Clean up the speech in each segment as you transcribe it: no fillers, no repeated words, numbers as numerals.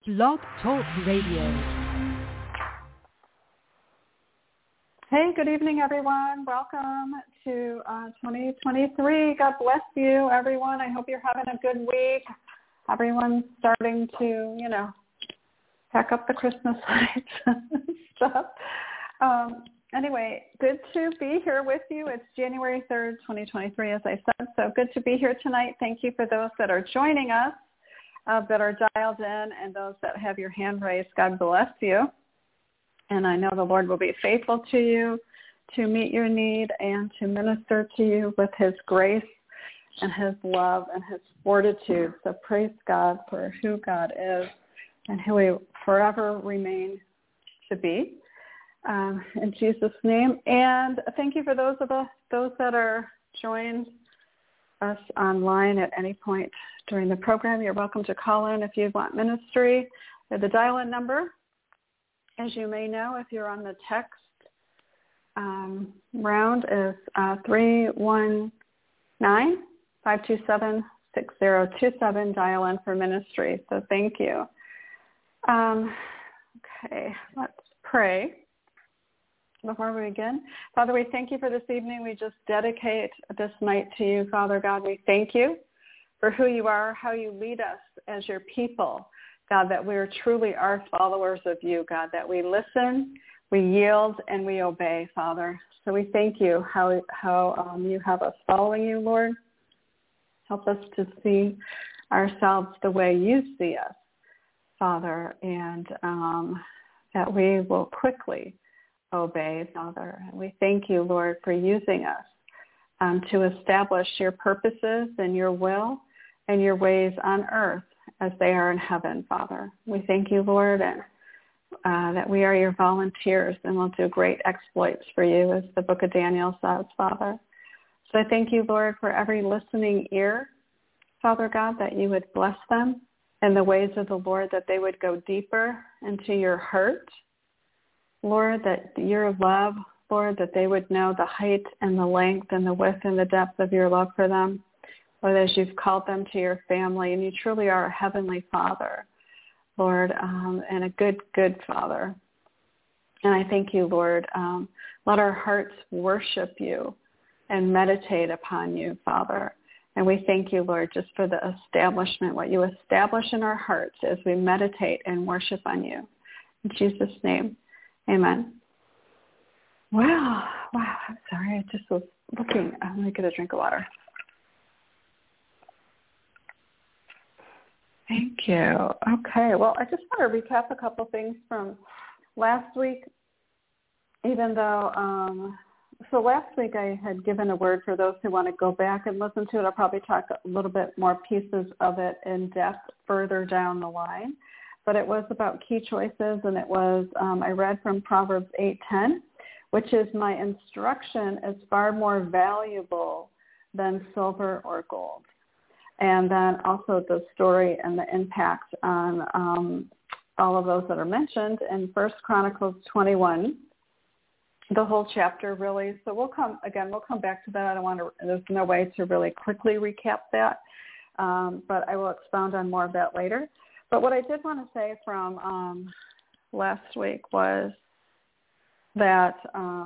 Blog Talk Radio. Hey, good evening, everyone. Welcome to 2023. God bless you, everyone. I hope you're having a good week. Everyone's starting to, pack up the Christmas lights and stuff. Anyway, good to be here with you. It's January 3rd, 2023, as I said. So good to be here tonight. Thank you for those that are joining us, that are dialed in, and those that have your hand raised. God bless you. And I know the Lord will be faithful to you to meet your need and to minister to you with his grace and his love and his fortitude. So praise God for who God is and who he forever remain to be. In Jesus' name. And thank you for those that are joined us online at any point during the program. You're welcome to call in if you want ministry. The dial-in number, as you may know, if you're on the text round, is 319-527-6027. Dial in for ministry. So thank you. Okay, let's pray before we begin. Father, we thank you for this evening. We just dedicate this night to you, Father God. We thank you for who you are, how you lead us as your people, God, that we truly are followers of you, God, that we listen, we yield, and we obey, Father. So we thank you how you have us following you, Lord. Help us to see ourselves the way you see us, Father, and that we will quickly obey, Father. We thank you, Lord, for using us to establish your purposes and your will and your ways on earth as they are in heaven, Father. We thank you, Lord, and that we are your volunteers and will do great exploits for you, as the book of Daniel says, Father. So I thank you, Lord, for every listening ear, Father God, that you would bless them in the ways of the Lord, that they would go deeper into your heart, Lord, that your love, Lord, that they would know the height and the length and the width and the depth of your love for them, Lord, as you've called them to your family, and you truly are a heavenly Father, Lord, and a good, good Father. And I thank you, Lord. Let our hearts worship you and meditate upon you, Father. And we thank you, Lord, just for the establishment, what you establish in our hearts as we meditate and worship on you. In Jesus' name, amen. Wow, I'm sorry. I just was looking. Let me get a drink of water. Thank you. Okay, well, I just want to recap a couple things from last week, even though, so last week I had given a word for those who want to go back and listen to it. I'll probably talk a little bit more pieces of it in depth further down the line. But it was about key choices, and it was, I read from Proverbs 8:10, which is, my instruction is far more valuable than silver or gold. And then also the story and the impact on all of those that are mentioned in 1 Chronicles 21, the whole chapter really. So we'll come back to that. There's no way to really quickly recap that, but I will expound on more of that later. But what I did want to say from last week was that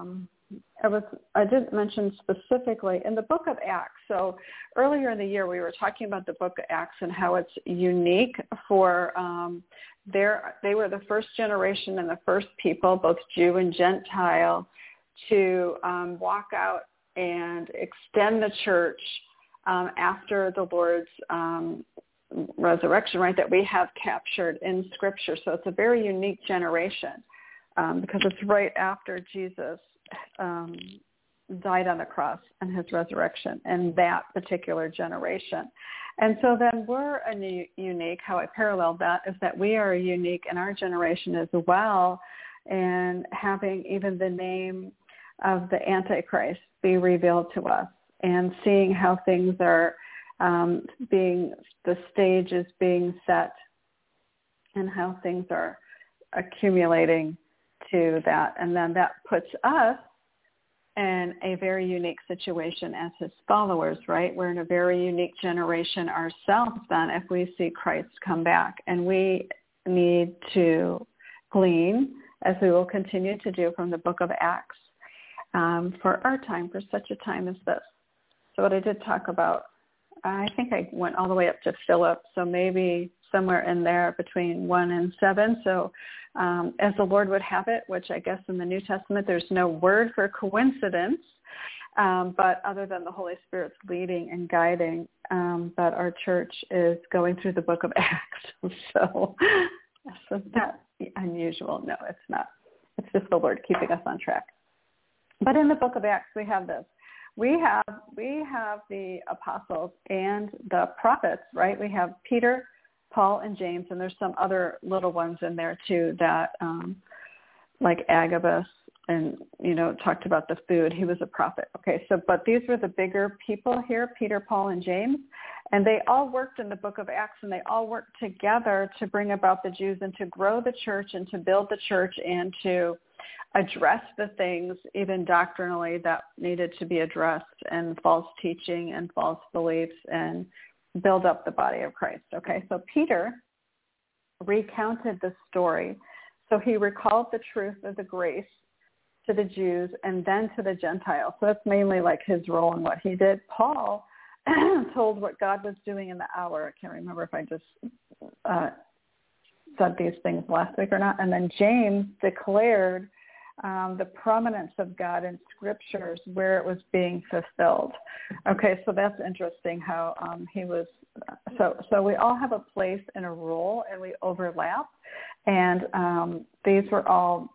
I didn't mention specifically in the book of Acts. So earlier in the year, we were talking about the book of Acts and how it's unique for they were the first generation and the first people, both Jew and Gentile, to walk out and extend the church after the Lord's resurrection, right, that we have captured in Scripture. So it's a very unique generation because it's right after Jesus died on the cross and his resurrection in that particular generation. And so then we're unique. How I parallel that is that we are unique in our generation as well, and having even the name of the Antichrist be revealed to us and seeing how things are the stage is being set and how things are accumulating to that. And then that puts us in a very unique situation as his followers, right? We're in a very unique generation ourselves then if we see Christ come back. And we need to glean, as we will continue to do from the book of Acts, for our time, for such a time as this. So what I did talk about, I think I went all the way up to Philip, so maybe somewhere in there between 1 and 7. So as the Lord would have it, which I guess in the New Testament there's no word for coincidence, but other than the Holy Spirit's leading and guiding, that our church is going through the book of Acts. So that's unusual. No, it's not. It's just the Lord keeping us on track. But in the book of Acts, we have this. We have the apostles and the prophets, right? We have Peter, Paul, and James, and there's some other little ones in there too that, like Agabus, and, talked about the food. He was a prophet. Okay, so, but these were the bigger people here, Peter, Paul, and James, and they all worked in the book of Acts, and they all worked together to bring about the Jews and to grow the church and to build the church and to address the things, even doctrinally, that needed to be addressed, and false teaching and false beliefs, and build up the body of Christ. Okay, so Peter recounted the story. So he recalled the truth of the grace to the Jews and then to the Gentiles. So that's mainly like his role in what he did. Paul told what God was doing in the hour. I can't remember if I just said these things last week or not. And then James declared the prominence of God in scriptures where it was being fulfilled. Okay, so that's interesting how he was. So we all have a place and a role, and we overlap. And these were all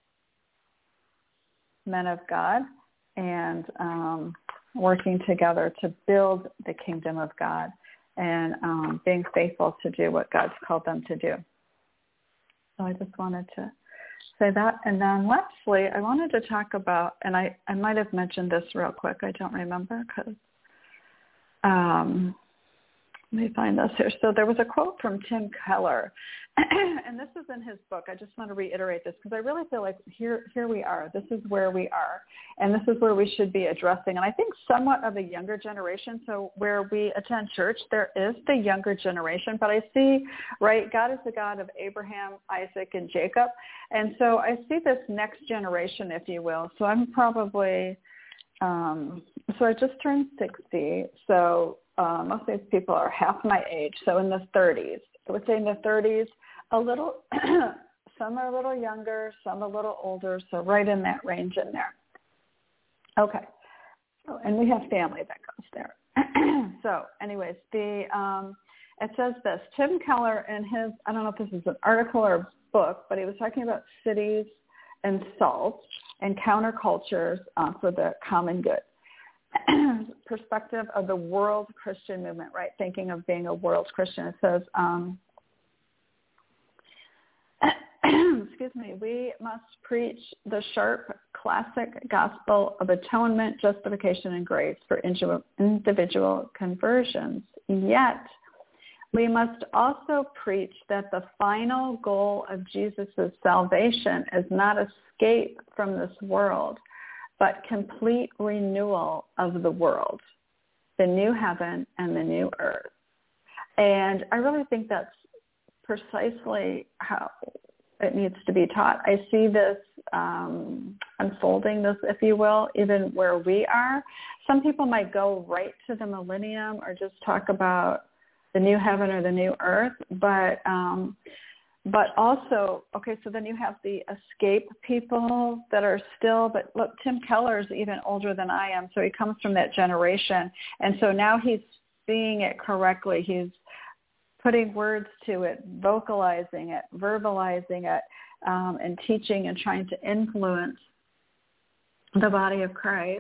men of God and working together to build the kingdom of God and being faithful to do what God's called them to do. So I just wanted to say that. And then lastly, I wanted to talk about, and I might have mentioned this real quick. I don't remember because let me find this here. So there was a quote from Tim Keller, and this is in his book. I just want to reiterate this because I really feel like here we are. This is where we are, and this is where we should be addressing. And I think somewhat of a younger generation. So where we attend church, there is the younger generation, but I see, right, God is the God of Abraham, Isaac, and Jacob. And so I see this next generation, if you will. So I'm probably, so I just turned 60. So most of these people are half my age, so in the 30s. I would say in the 30s, a little, some are a little younger, some a little older, so right in that range in there. Okay, so, and we have family that goes there. So anyways, it says this, Tim Keller in his, I don't know if this is an article or book, but he was talking about cities and salt and countercultures for the common good. Perspective of the world Christian movement, right? Thinking of being a world Christian. It says, excuse me, we must preach the sharp classic gospel of atonement, justification, and grace for individual conversions. Yet, we must also preach that the final goal of Jesus' salvation is not escape from this world, but complete renewal of the world, the new heaven and the new earth. And I really think that's precisely how it needs to be taught. I see this unfolding, this, if you will, even where we are. Some people might go right to the millennium or just talk about the new heaven or the new earth, but also, okay, so then you have the escape people that are still, but look, Tim Keller is even older than I am, so he comes from that generation. And so now he's seeing it correctly. He's putting words to it, vocalizing it, verbalizing it, and teaching and trying to influence the body of Christ.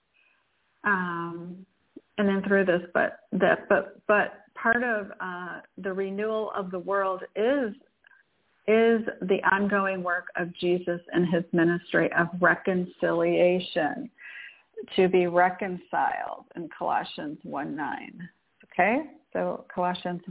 And then through this, but part of the renewal of the world is the ongoing work of Jesus and his ministry of reconciliation, to be reconciled in Colossians 1:9. Okay, so Colossians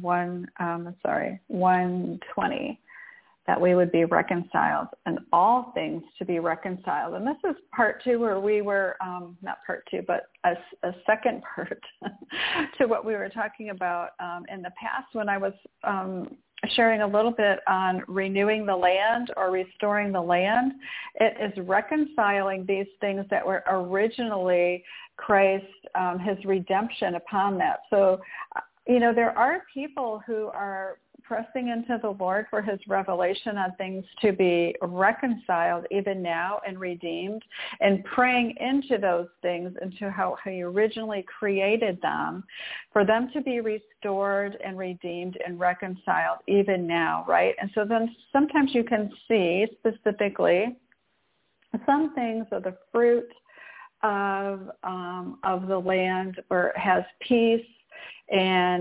1:20, that we would be reconciled and all things to be reconciled. And this is part two where we were, not part two, but a second part to what we were talking about in the past when I was sharing a little bit on renewing the land or restoring the land. It is reconciling these things that were originally Christ, his redemption upon that. So, there are people who are pressing into the Lord for his revelation on things to be reconciled even now and redeemed, and praying into those things, into how he originally created them, for them to be restored and redeemed and reconciled even now, right? And so then sometimes you can see specifically some things are the fruit of the land where it has peace and,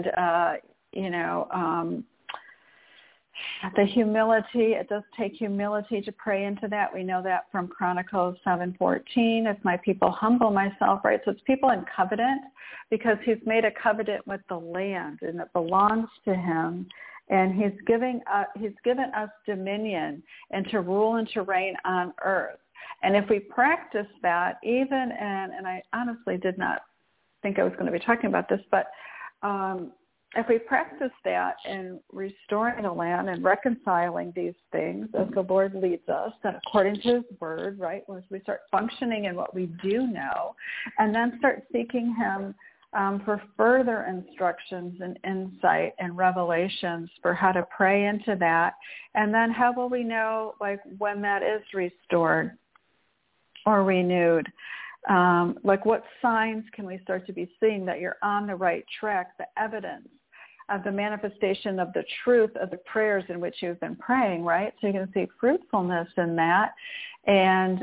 the humility. It does take humility to pray into that. We know that from Chronicles 7:14. If my people humble myself, right? So it's people in covenant, because he's made a covenant with the land and it belongs to him. And he's given us dominion and to rule and to reign on earth. And if we practice that, and I honestly did not think I was going to be talking about this, but if we practice that in restoring the land and reconciling these things as the Lord leads us, and according to his word, right, once we start functioning in what we do know, and then start seeking him for further instructions and insight and revelations for how to pray into that, and then how will we know, like, when that is restored or renewed? What signs can we start to be seeing that you're on the right track, the evidence of the manifestation of the truth of the prayers in which you've been praying, right? So you can see fruitfulness in that, and,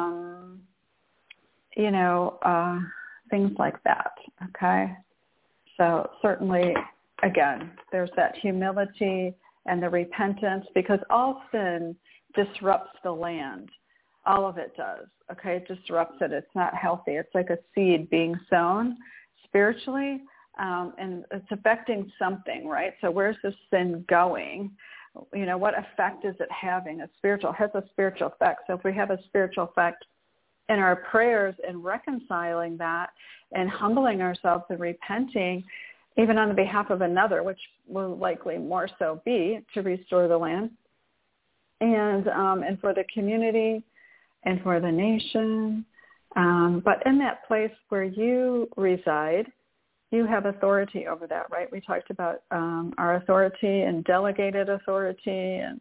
things like that, okay? So certainly, again, there's that humility and the repentance, because all sin disrupts the land. All of it does, okay? It disrupts it. It's not healthy. It's like a seed being sown spiritually, and it's affecting something, right? So where's this sin going? What effect is it having? It has a spiritual effect. So if we have a spiritual effect in our prayers and reconciling that and humbling ourselves and repenting, even on the behalf of another, which will likely more so be to restore the land, and for the community, and for the nation. But in that place where you reside, you have authority over that, right? We talked about our authority and delegated authority and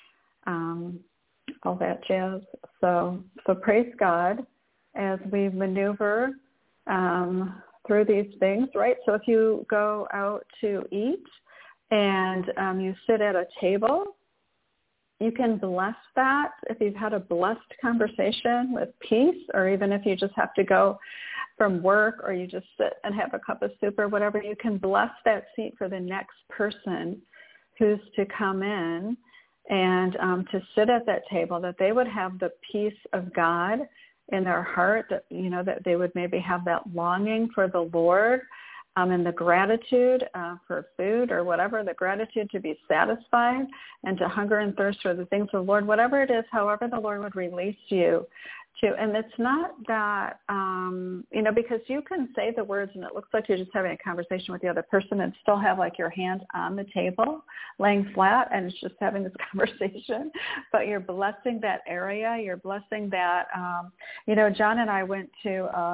all that jazz. So praise God as we maneuver through these things, right? So if you go out to eat and you sit at a table, you can bless that if you've had a blessed conversation with peace, or even if you just have to go from work or you just sit and have a cup of soup or whatever, you can bless that seat for the next person who's to come in and to sit at that table, that they would have the peace of God in their heart, that, that they would maybe have that longing for the Lord, and the gratitude for food or whatever, the gratitude to be satisfied and to hunger and thirst for the things of the Lord, whatever it is, however the Lord would release you to. And it's not that, because you can say the words and it looks like you're just having a conversation with the other person and still have like your hand on the table laying flat and it's just having this conversation, but you're blessing that area. You're blessing that, John and I went to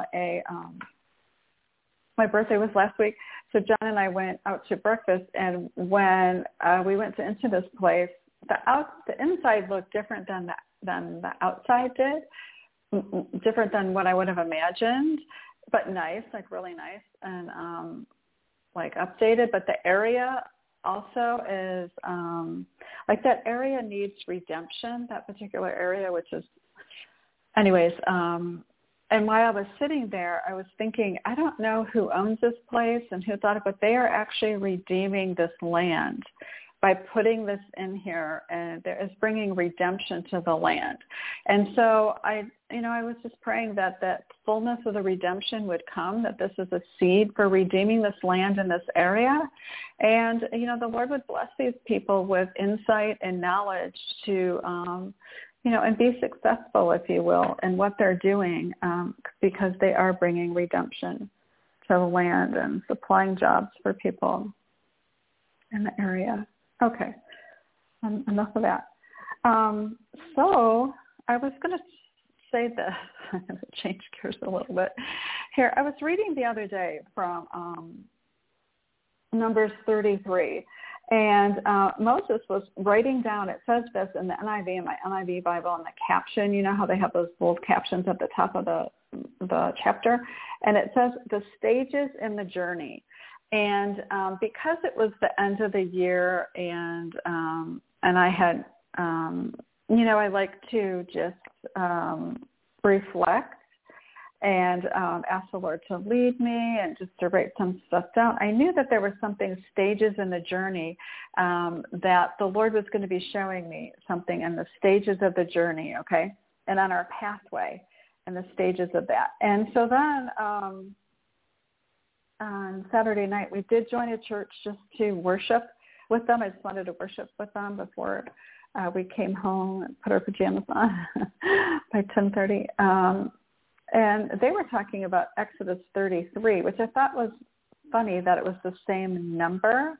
my birthday was last week, so John and I went out to breakfast, and when we went into this place, the inside looked different than the outside did, different than what I would have imagined, but nice, like really nice, and like updated. But the area also is like that area needs redemption, that particular area, which is, anyways. And while I was sitting there, I was thinking, I don't know who owns this place and who thought it, but they are actually redeeming this land by putting this in here, and there is bringing redemption to the land. And so I was just praying that fullness of the redemption would come, that this is a seed for redeeming this land in this area. And, the Lord would bless these people with insight and knowledge to, and be successful, if you will, in what they're doing, because they are bringing redemption to the land and supplying jobs for people in the area. Okay. Enough of that. So I was going to say this. I'm going to change gears a little bit here. I was reading the other day from Numbers 33, and Moses was writing down, it says this in the NIV, in my NIV Bible, in the caption, you know how they have those bold captions at the top of the chapter, and it says the stages in the journey. And because it was the end of the year, and I had, I like to just reflect and ask the Lord to lead me and just to write some stuff down. I knew that there were stages in the journey that the Lord was going to be showing me something in the stages of the journey, okay, and on our pathway and the stages of that. And so then on Saturday night, we did join a church just to worship with them. I just wanted to worship with them before we came home and put our pajamas on by 10:30. And they were talking about Exodus 33, which I thought was funny that it was the same number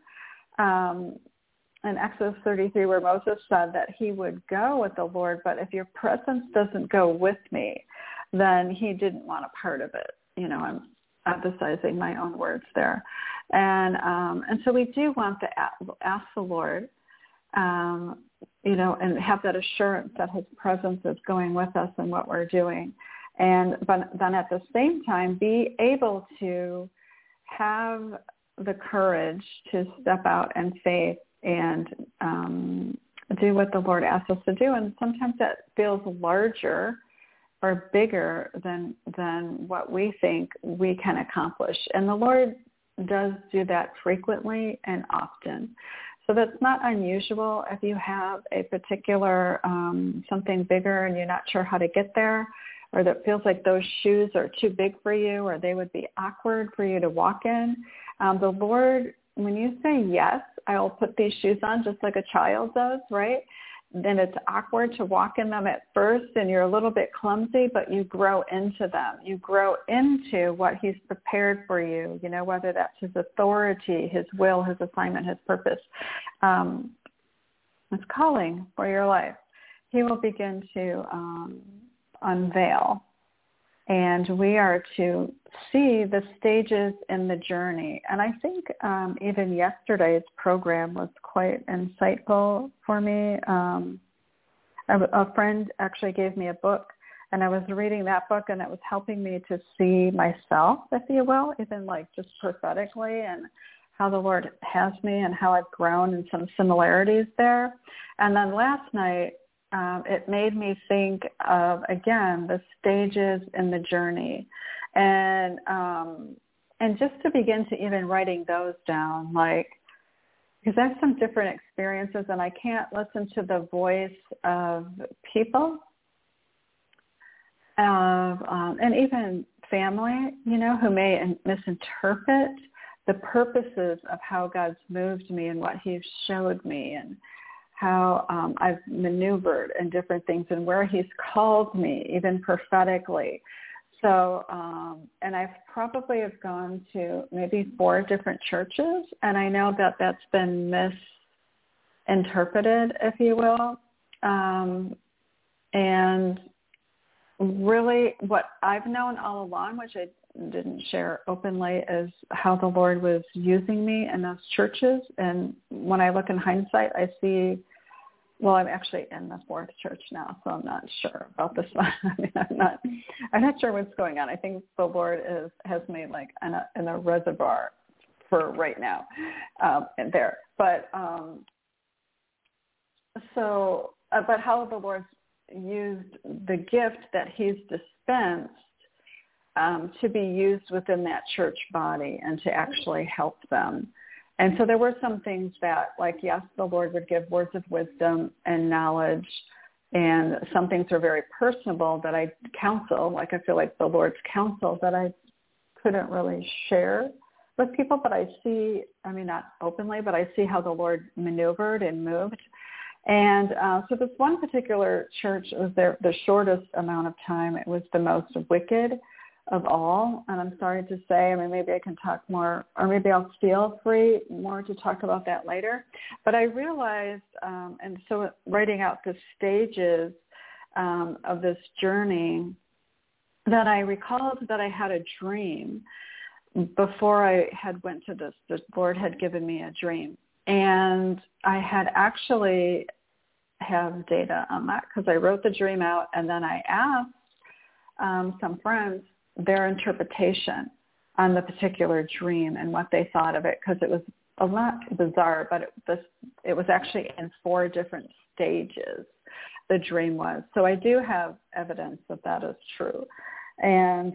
in Exodus 33 where Moses said that he would go with the Lord, but if your presence doesn't go with me, then he didn't want a part of it. You know, I'm emphasizing my own words there. And so we do want to ask the Lord, and have that assurance that his presence is going with us in what we're doing. But then at the same time, be able to have the courage to step out in faith and do what the Lord asks us to do. And sometimes that feels larger or bigger than what we think we can accomplish. And the Lord does do that frequently and often. So that's not unusual if you have a particular something bigger and you're not sure how to get there, or that feels like those shoes are too big for you, or they would be awkward for you to walk in. The Lord, when you say, yes, I'll put these shoes on just like a child does, right? Then it's awkward to walk in them at first, and you're a little bit clumsy, but you grow into them. You grow into what he's prepared for you, whether that's his authority, his will, his assignment, his purpose, his calling for your life. He will begin to unveil. And we are to see the stages in the journey. And I think even yesterday's program was quite insightful for me. A friend actually gave me a book, and I was reading that book, and it was helping me to see myself, if you will, even like just prophetically, and how the Lord has me and how I've grown and some similarities there. And then last night, it made me think of, again, the stages in the journey, and just to begin to even writing those down, because I have some different experiences, and I can't listen to the voice of people, and even family, who may misinterpret the purposes of how God's moved me and what he's showed me, and how I've maneuvered in different things and where he's called me, even prophetically. So, and I've probably have gone to maybe 4 different churches, and I know that that's been misinterpreted, if you will. And really what I've known all along, which I didn't share openly, is how the Lord was using me in those churches. And when I look in hindsight, I see, well, I'm actually in the 4th church now, so I'm not sure about this one. I'm not sure what's going on. I think the Lord has me in a reservoir for right now there. But but how the Lord's used the gift that he's dispensed to be used within that church body and to actually help them. And so there were some things that, yes, the Lord would give words of wisdom and knowledge, and some things are very personable that I counsel, I feel like the Lord's counsel that I couldn't really share with people, but I see, not openly, but I see how the Lord maneuvered and moved. And so this one particular church was there the shortest amount of time. It was the most wicked of all. And I'm sorry to say, I mean, maybe I can talk more, or maybe I'll feel free more to talk about that later. But I realized, and so writing out the stages of this journey, that I recalled that I had a dream before I had went to this. The Lord had given me a dream. And I had actually have data on that because I wrote the dream out, and then I asked some friends their interpretation on the particular dream and what they thought of it, because it was a lot bizarre, but it was actually in 4 different stages, the dream was. So I do have evidence that that is true. And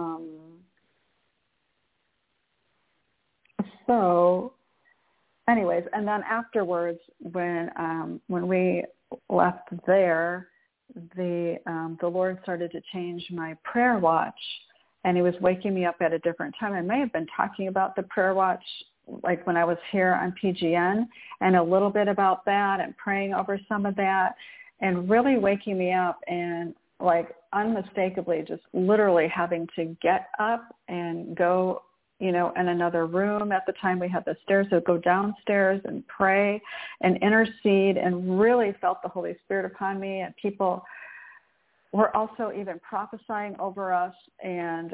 so anyways, and then afterwards, when we left there, the Lord started to change my prayer watch, and He was waking me up at a different time. I may have been talking about the prayer watch like when I was here on PGN, and a little bit about that and praying over some of that, and really waking me up and like unmistakably just literally having to get up and go, in another room. At the time we had the stairs, so go downstairs and pray and intercede, and really felt the Holy Spirit upon me. And people were also even prophesying over us, and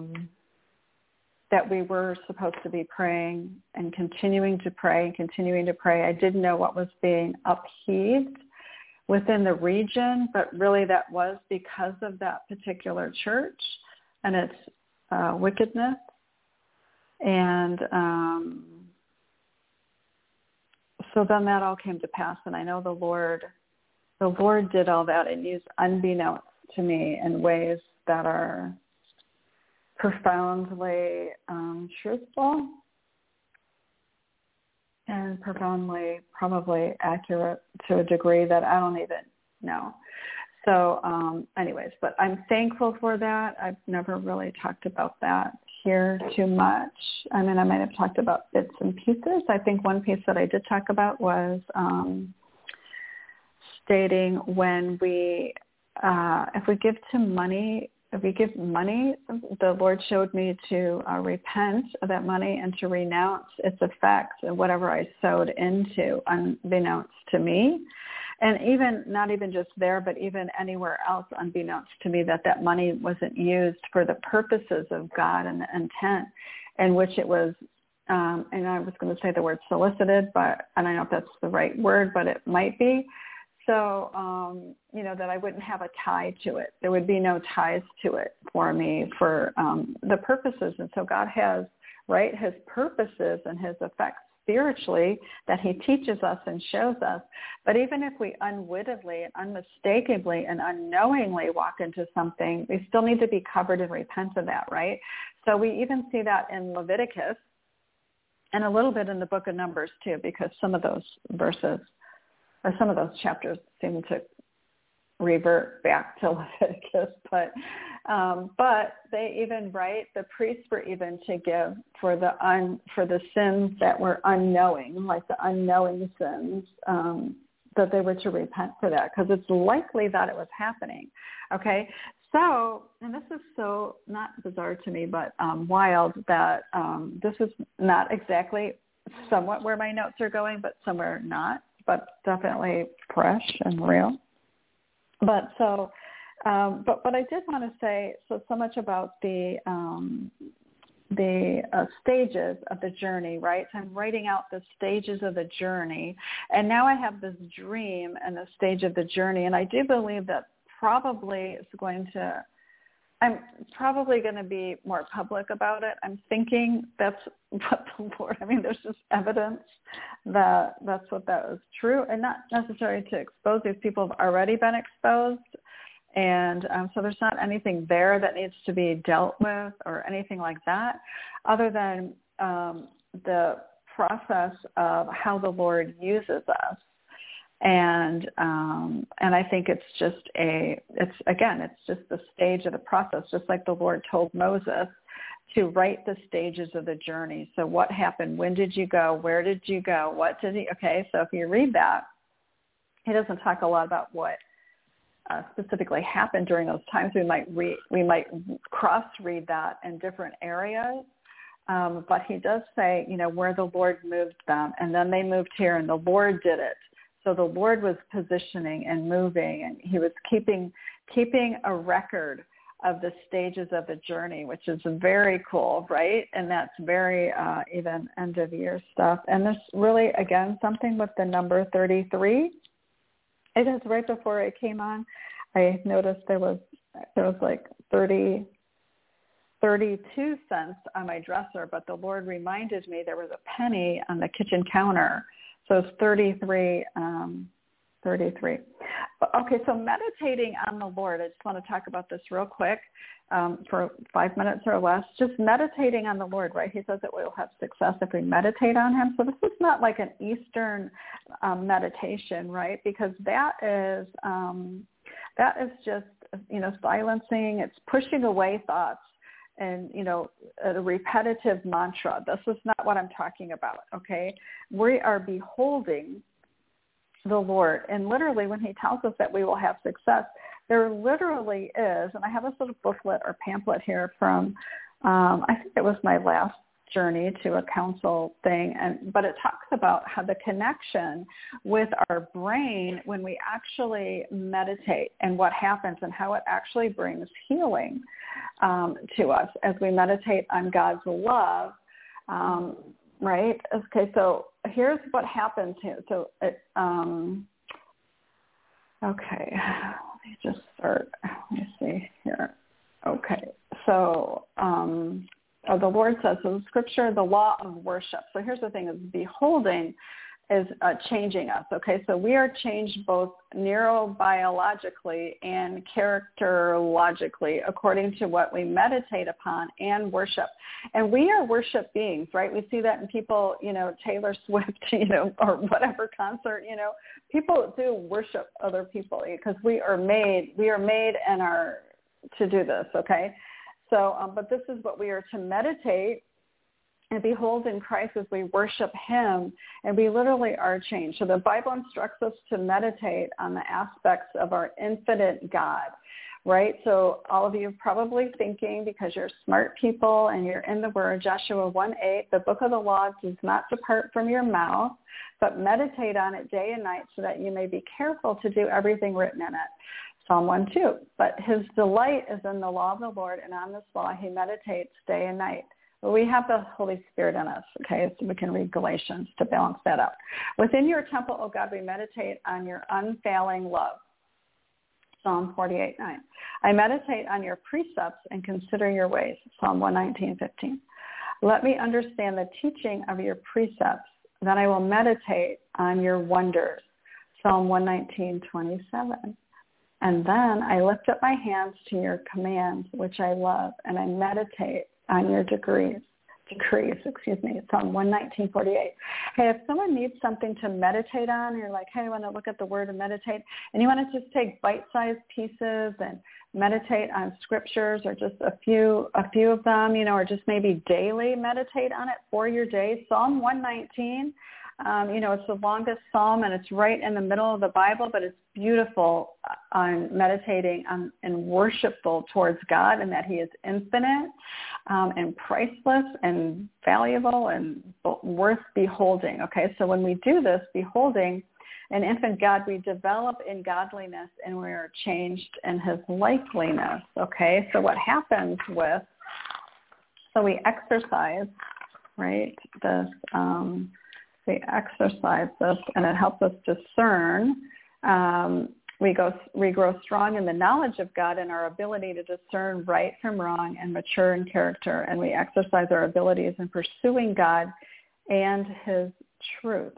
that we were supposed to be praying and continuing to pray. I didn't know what was being upheaved within the region, but really that was because of that particular church and its wickedness. And so then that all came to pass, and I know the Lord did all that and used unbeknownst to me in ways that are profoundly truthful and profoundly probably accurate to a degree that I don't even know. So anyways, but I'm thankful for that. I've never really talked about that here too much. I mean, I might have talked about bits and pieces. I think one piece that I did talk about was stating when if we give money, the Lord showed me to repent of that money and to renounce its effects and whatever I sowed into, unbeknownst to me. And even, not even just there, but even anywhere else, unbeknownst to me, that money wasn't used for the purposes of God and the intent in which it was, and I was going to say the word solicited, but I don't know if that's the right word, but it might be. So, that I wouldn't have a tie to it. There would be no ties to it for me for the purposes. And so God has, His purposes and His effects spiritually that He teaches us and shows us. But even if we unwittingly and unmistakably and unknowingly walk into something, we still need to be covered and repent of that, right? So we even see that in Leviticus and a little bit in the book of Numbers too, because some of those verses or some of those chapters seem to revert back to Leviticus, but they even write, the priests were even to give for the sins that were unknowing, like the unknowing sins, that they were to repent for that, because it's likely that it was happening. Okay, so, and this is so not bizarre to me, but wild that this is not exactly somewhat where my notes are going, but somewhere not, but definitely fresh and real. But so, but I did want to say so much about the stages of the journey, right? So I'm writing out the stages of the journey, and now I have this dream and the stage of the journey, and I do believe that I'm probably going to be more public about it. I'm thinking that's what the Lord, there's just evidence that that's what that was true, and not necessarily to expose these people have already been exposed. And so there's not anything there that needs to be dealt with or anything like that, other than the process of how the Lord uses us. And I think it's just the stage of the process, just like the Lord told Moses to write the stages of the journey. So what happened? When did you go? Where did you go? What did he? Okay, so if you read that, he doesn't talk a lot about what specifically happened during those times. We might cross-read that in different areas. But he does say, where the Lord moved them, and then they moved here, and the Lord did it. So the Lord was positioning and moving, and he was keeping a record of the stages of the journey, which is very cool, right? And that's very even end-of-year stuff. And there's really, again, something with the number 33. It is right before I came on. I noticed there was like 32 cents on my dresser, but the Lord reminded me there was a penny on the kitchen counter. So it's 33. Okay, so meditating on the Lord. I just want to talk about this real quick for 5 minutes or less. Just meditating on the Lord, right? He says that we'll have success if we meditate on him. So this is not like an Eastern meditation, right? Because that is just, silencing. It's pushing away thoughts and, a repetitive mantra. This is not what I'm talking about, okay? We are beholding the Lord. And literally when he tells us that we will have success, there literally is, and I have this little booklet or pamphlet here from, I think it was my last journey to a council thing, but it talks about how the connection with our brain when we actually meditate and what happens and how it actually brings healing to us as we meditate on God's love, right? Okay, so here's what happens here. So, okay, let me just start. Let me see here. Okay, so the Lord says, so the scripture, the law of worship. So here's the thing, is beholding is changing us, okay? So we are changed both neurobiologically and characterologically according to what we meditate upon and worship. And we are worship beings, right? We see that in people, Taylor Swift, or whatever concert, people do worship other people because we are made and are to do this, okay? So, but this is what we are to meditate and behold in Christ as we worship him, and we literally are changed. So the Bible instructs us to meditate on the aspects of our infinite God, right? So all of you are probably thinking, because you're smart people and you're in the Word, Joshua 1:8, the book of the law does not depart from your mouth, but meditate on it day and night so that you may be careful to do everything written in it. Psalm 1:2, but his delight is in the law of the Lord, and on this law he meditates day and night. Well, we have the Holy Spirit in us, okay, so we can read Galatians to balance that out. Within your temple, O God, we meditate on your unfailing love. Psalm 48:9. I meditate on your precepts and consider your ways. Psalm 119:15. Let me understand the teaching of your precepts, then I will meditate on your wonders. Psalm 119:27. And then I lift up my hands to your commands, which I love, and I meditate on your decrees. Psalm 119:48. Hey, if someone needs something to meditate on, you're like, hey, I want to look at the Word and meditate, and you want to just take bite-sized pieces and meditate on scriptures, or just a few of them, or just maybe daily meditate on it for your day. Psalm 119. It's the longest psalm, and it's right in the middle of the Bible, but it's beautiful on meditating on and worshipful towards God, and that he is infinite and priceless and valuable and worth beholding. Okay, so when we do this, beholding an infant God, we develop in godliness and we are changed in his likeness. Okay, so what happens so we exercise, right, this, we exercise this, and it helps us discern. We grow strong in the knowledge of God and our ability to discern right from wrong and mature in character. And we exercise our abilities in pursuing God and his truth.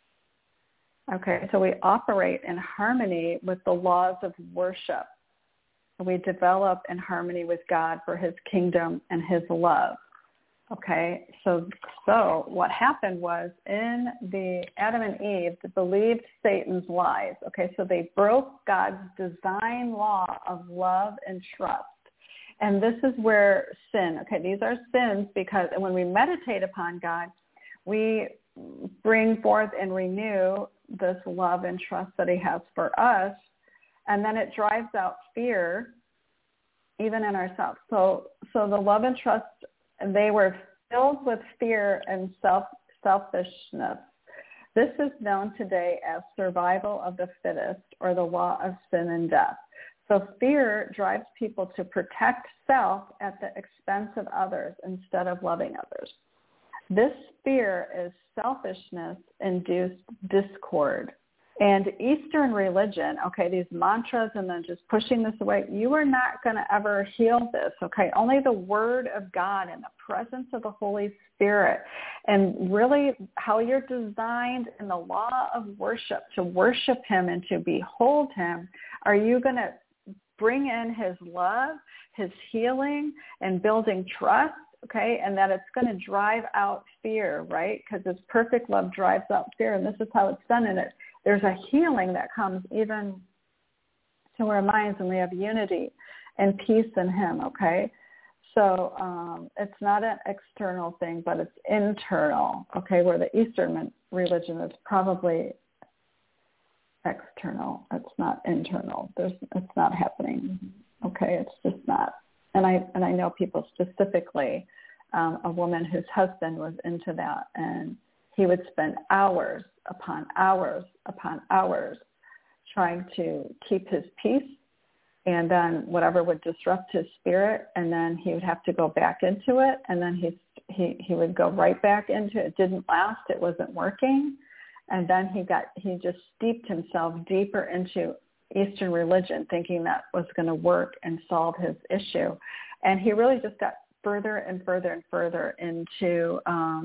Okay, so we operate in harmony with the laws of worship. We develop in harmony with God for his kingdom and his love. Okay, so what happened was in the Adam and Eve believed Satan's lies. Okay, so they broke God's design law of love and trust. And this is where sin, okay, these are sins because when we meditate upon God, we bring forth and renew this love and trust that he has for us. And then it drives out fear even in ourselves. So the love and trust, they were filled with fear and selfishness. This is known today as survival of the fittest, or the law of sin and death. So fear drives people to protect self at the expense of others instead of loving others. This fear is selfishness-induced discord. And Eastern religion, okay, these mantras and then just pushing this away, you are not going to ever heal this, okay? Only the Word of God and the presence of the Holy Spirit and really how you're designed in the law of worship to worship Him and to behold Him, are you going to bring in His love, His healing, and building trust, okay? And that it's going to drive out fear, right? Because His perfect love drives out fear, and this is how it's done in it. There's a healing that comes even to our minds when we have unity and peace in Him, okay? So it's not an external thing, but it's internal, okay, where the Eastern religion is probably external. It's not internal. It's not happening, okay? It's just not. And I know people specifically, a woman whose husband was into that, and he would spend hours upon hours upon hours trying to keep his peace, and then whatever would disrupt his spirit, and then he would have to go back into it, and then he would go right back into it. It didn't last. It wasn't working. And then he just steeped himself deeper into Eastern religion, thinking that was going to work and solve his issue. And he really just got further and further and further into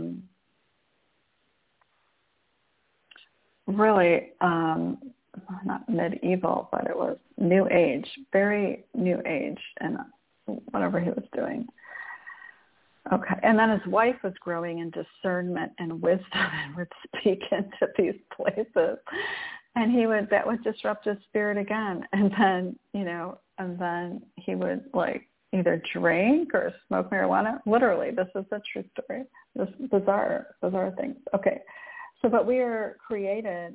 really not medieval, but it was New Age, very New Age, and whatever he was doing. Okay, and then his wife was growing in discernment and wisdom and would speak into these places, and that would disrupt his spirit again. And then he would like either drink or smoke marijuana. Literally, this is a true story. This bizarre things. Okay, but we are created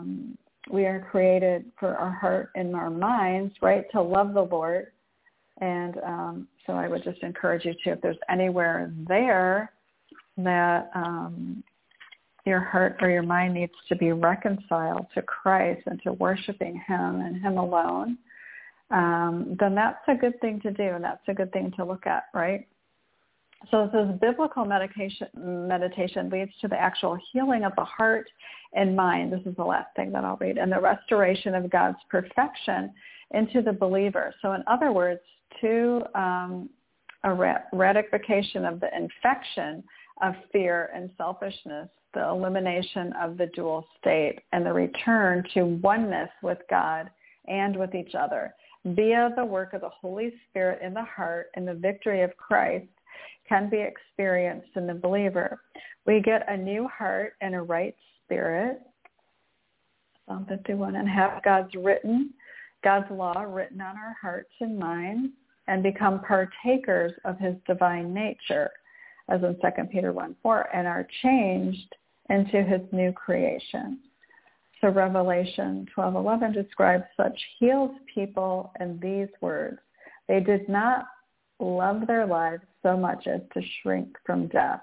for our heart and our minds, right, to love the Lord. And so I would just encourage you to, if there's anywhere there that your heart or your mind needs to be reconciled to Christ and to worshiping Him and Him alone, then that's a good thing to do, and that's a good thing to look at, right? So this biblical meditation leads to the actual healing of the heart and mind. This is the last thing that I'll read. And the restoration of God's perfection into the believer. So in other words, to a ratification of the infection of fear and selfishness, the elimination of the dual state, and the return to oneness with God and with each other via the work of the Holy Spirit in the heart, and the victory of Christ can be experienced in the believer. We get a new heart and a right spirit, Psalm 51, and have God's law written on our hearts and minds, and become partakers of His divine nature, as in 2 Peter 1:4, and are changed into His new creation. So Revelation 12:11 describes such healed people in these words: they did not love their lives so much as to shrink from death.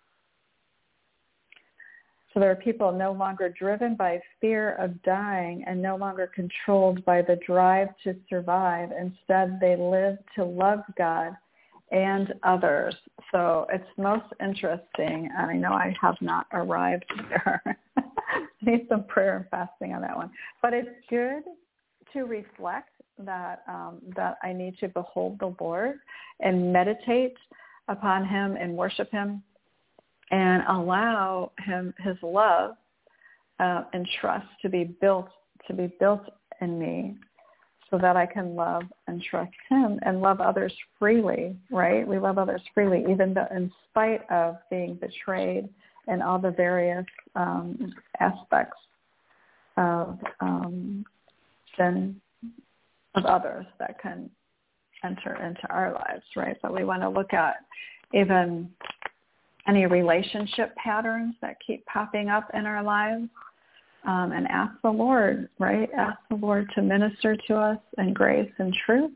So there are people no longer driven by fear of dying and no longer controlled by the drive to survive. Instead, they live to love God and others. So it's most interesting, and I know I have not arrived there. I need some prayer and fasting on that one. But it's good to reflect that I need to behold the Lord and meditate upon Him and worship Him, and allow His love and trust to be built in me, so that I can love and trust Him and love others freely. Right? We love others freely, even though, in spite of being betrayed and all the various aspects of sin of others that can enter into our lives, right? But we want to look at even any relationship patterns that keep popping up in our lives. and ask the Lord, right? Ask the Lord to minister to us in grace and truth.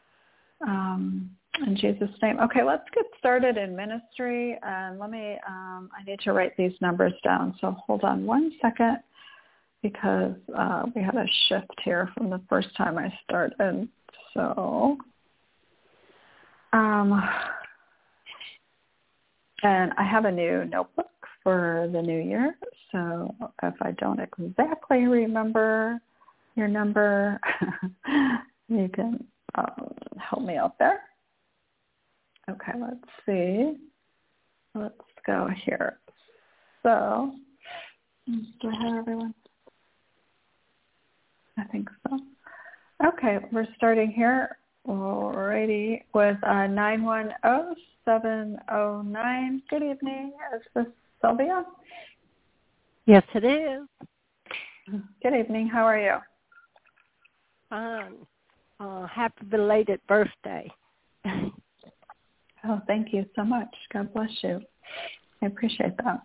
In Jesus' name. Okay, let's get started in ministry. And I need to write these numbers down. So hold on one second because we had a shift here from the first time I started. So, and I have a new notebook for the new year. So if I don't exactly remember your number, you can help me out there. Okay, let's see. Let's go here. So, do I have everyone? I think so. Okay, we're starting here already with 910-709. Good evening. Is this Sylvia? Yes, it is. Good evening. How are you? Happy belated birthday. Oh, thank you so much. God bless you. I appreciate that.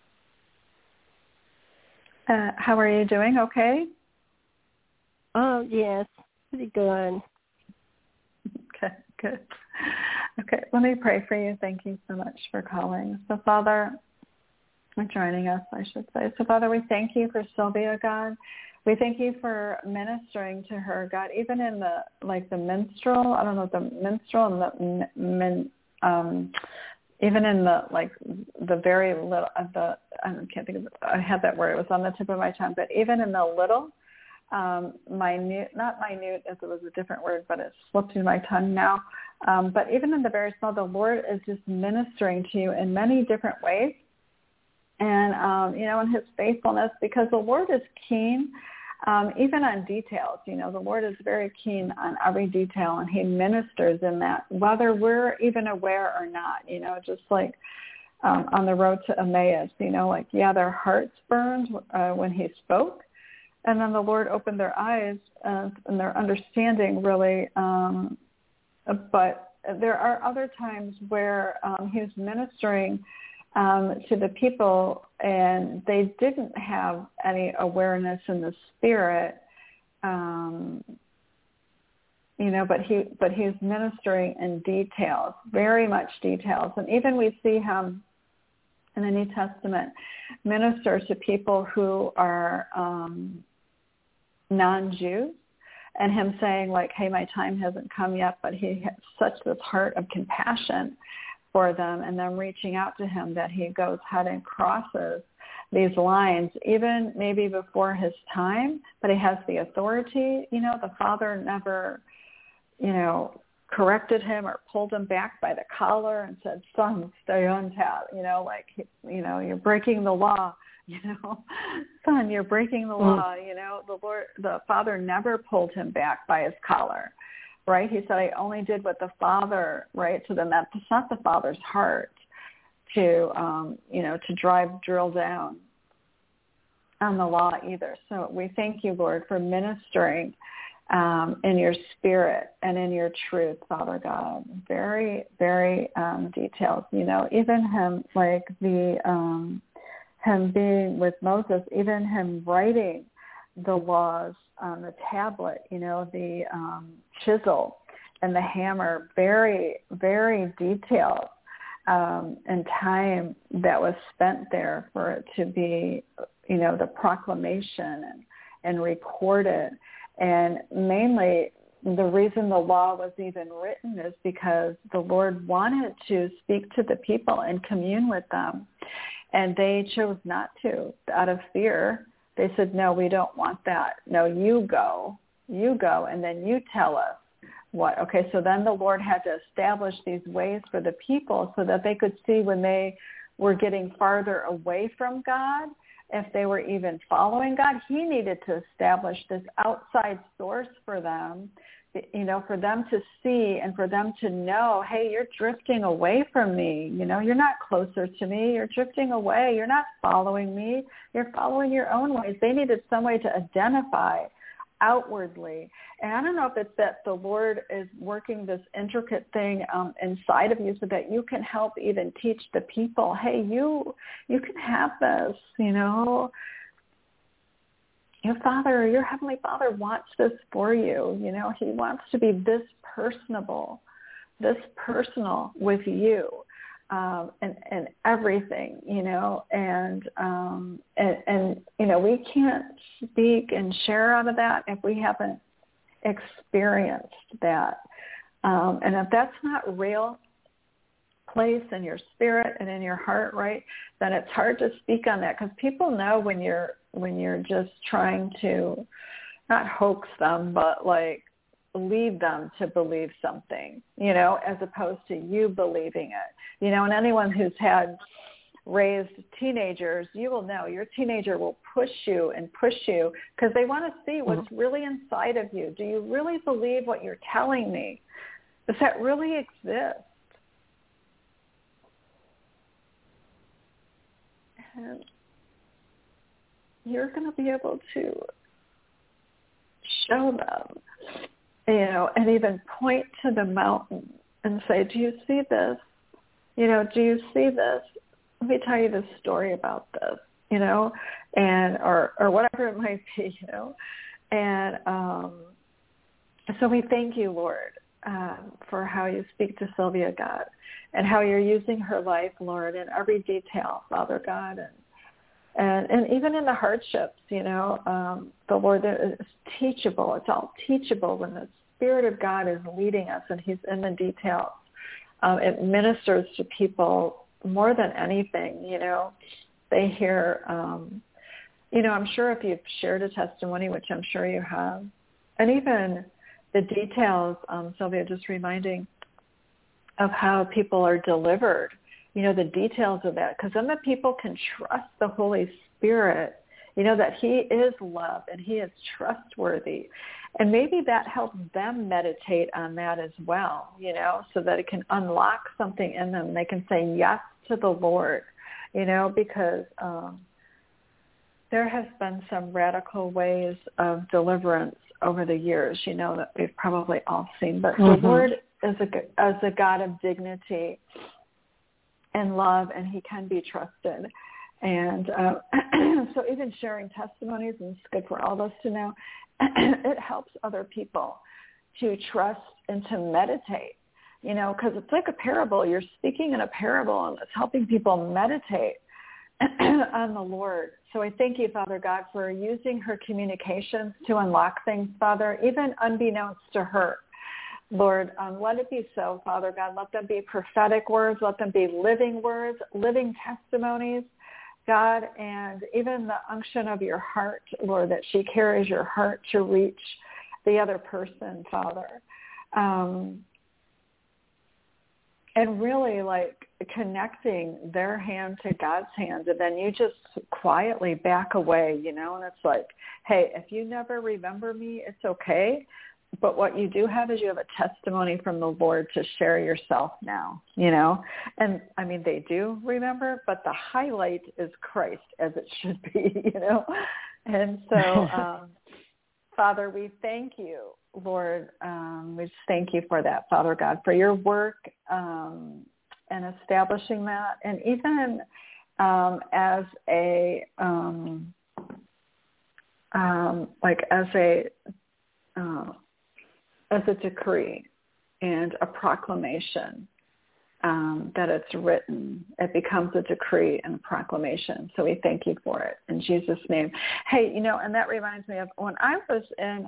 How are you doing? Okay? Oh, yes. Pretty good. Okay, good. Okay, let me pray for you. Thank you so much for calling. So, Father, or joining us, I should say. So, Father, we thank you for Sylvia, God. We thank you for ministering to her, God, even in the minstrel, I don't know, the minstrel and even in the very little, I can't think of it, I had that word, it was on the tip of my tongue, but even in the little, minute, not minute, as it was a different word, but it slipped through my tongue now, but even in the very small, the Lord is just ministering to you in many different ways. And, in his faithfulness, because the Lord is keen, even on details. The Lord is very keen on every detail, and he ministers in that, whether we're even aware or not, just like on the road to Emmaus, their hearts burned when he spoke. And then the Lord opened their eyes and their understanding really. But there are other times where he was ministering to the people, and they didn't have any awareness in the spirit, but he's ministering in details, very much details. And even we see him in the New Testament minister to people who are non-Jews, and him saying hey, my time hasn't come yet, but he has such this heart of compassion for them, and them reaching out to him, that he goes ahead and crosses these lines, even maybe before his time, but he has the authority. The Father never, corrected him or pulled him back by the collar and said, son, stay on tap, you're breaking the law, son, you're breaking the law, the Father never pulled him back by his collar. Right? He said, I only did what the Father, right? So then that's not the Father's heart to, to drill down on the law either. So we thank you, Lord, for ministering in your spirit and in your truth, Father God. Very, very detailed. Even him, him being with Moses, even him writing the laws on the tablet, the chisel and the hammer, very, very detailed, and time that was spent there for it to be, the proclamation and recorded. And mainly the reason the law was even written is because the Lord wanted to speak to the people and commune with them, and they chose not to out of fear. They said, no, we don't want that. No, you go, and then you tell us what. Okay, so then the Lord had to establish these ways for the people so that they could see when they were getting farther away from God, if they were even following God. He needed to establish this outside source for them, for them to see and for them to know, hey, you're drifting away from me. You're not closer to me. You're drifting away. You're not following me. You're following your own ways. They needed some way to identify outwardly. And I don't know if it's that the Lord is working this intricate thing inside of you so that you can help even teach the people, hey, you can have this, your Father, your Heavenly Father wants this for you. You know, he wants to be this personal with you, and everything, you know, and you know, we can't speak and share out of that if we haven't experienced that. And if that's not real place in your spirit and in your heart, right, then it's hard to speak on that, because people know when you're just trying to not hoax them, but like lead them to believe something, you know, as opposed to you believing it, you know. And anyone who's raised teenagers, you will know your teenager will push you because they want to see what's really inside of you. Do you really believe what you're telling me? Does that really exist? And you're going to be able to show them, you know, and even point to the mountain and say, do you see this? You know, do you see this? Let me tell you this story about this, you know, and or whatever it might be, you know. And so we thank you, Lord, for how you speak to Sylvia, God, and how you're using her life, Lord, in every detail, Father God, and even in the hardships, you know, the Lord is teachable. It's all teachable when the Spirit of God is leading us and he's in the details. It ministers to people more than anything, you know. They hear, you know, I'm sure if you've shared a testimony, which I'm sure you have, and even the details, Sylvia, just reminding of how people are delivered, you know, the details of that, because then the people can trust the Holy Spirit, you know, that he is love and he is trustworthy. And maybe that helps them meditate on that as well, you know, so that it can unlock something in them. They can say yes to the Lord, you know, because there has been some radical ways of deliverance over the years, you know, that we've probably all seen. But the Lord is a God of dignity and love, and he can be trusted. And so even sharing testimonies, and it's good for all of us to know, it helps other people to trust and to meditate, you know, because it's like a parable. You're speaking in a parable, and it's helping people meditate on the Lord. So I thank you, Father God, for using her communications to unlock things, Father, even unbeknownst to her. Lord, let it be so, Father God. Let them be prophetic words. Let them be living words, living testimonies, God, and even the unction of your heart, Lord, that she carries your heart to reach the other person, Father. And really like connecting their hand to God's hand, and then you just quietly back away, you know, and it's like, hey, if you never remember me, it's okay. But what you do have is you have a testimony from the Lord to share yourself now, you know. And, I mean, they do remember, but the highlight is Christ, as it should be, you know. And so, Father, we thank you, Lord. We just thank you for that, Father God, for your work and establishing that. And even as a decree and a proclamation that it's written, it becomes a decree and a proclamation. So we thank you for it in Jesus' name. Hey, you know, and that reminds me of when I was in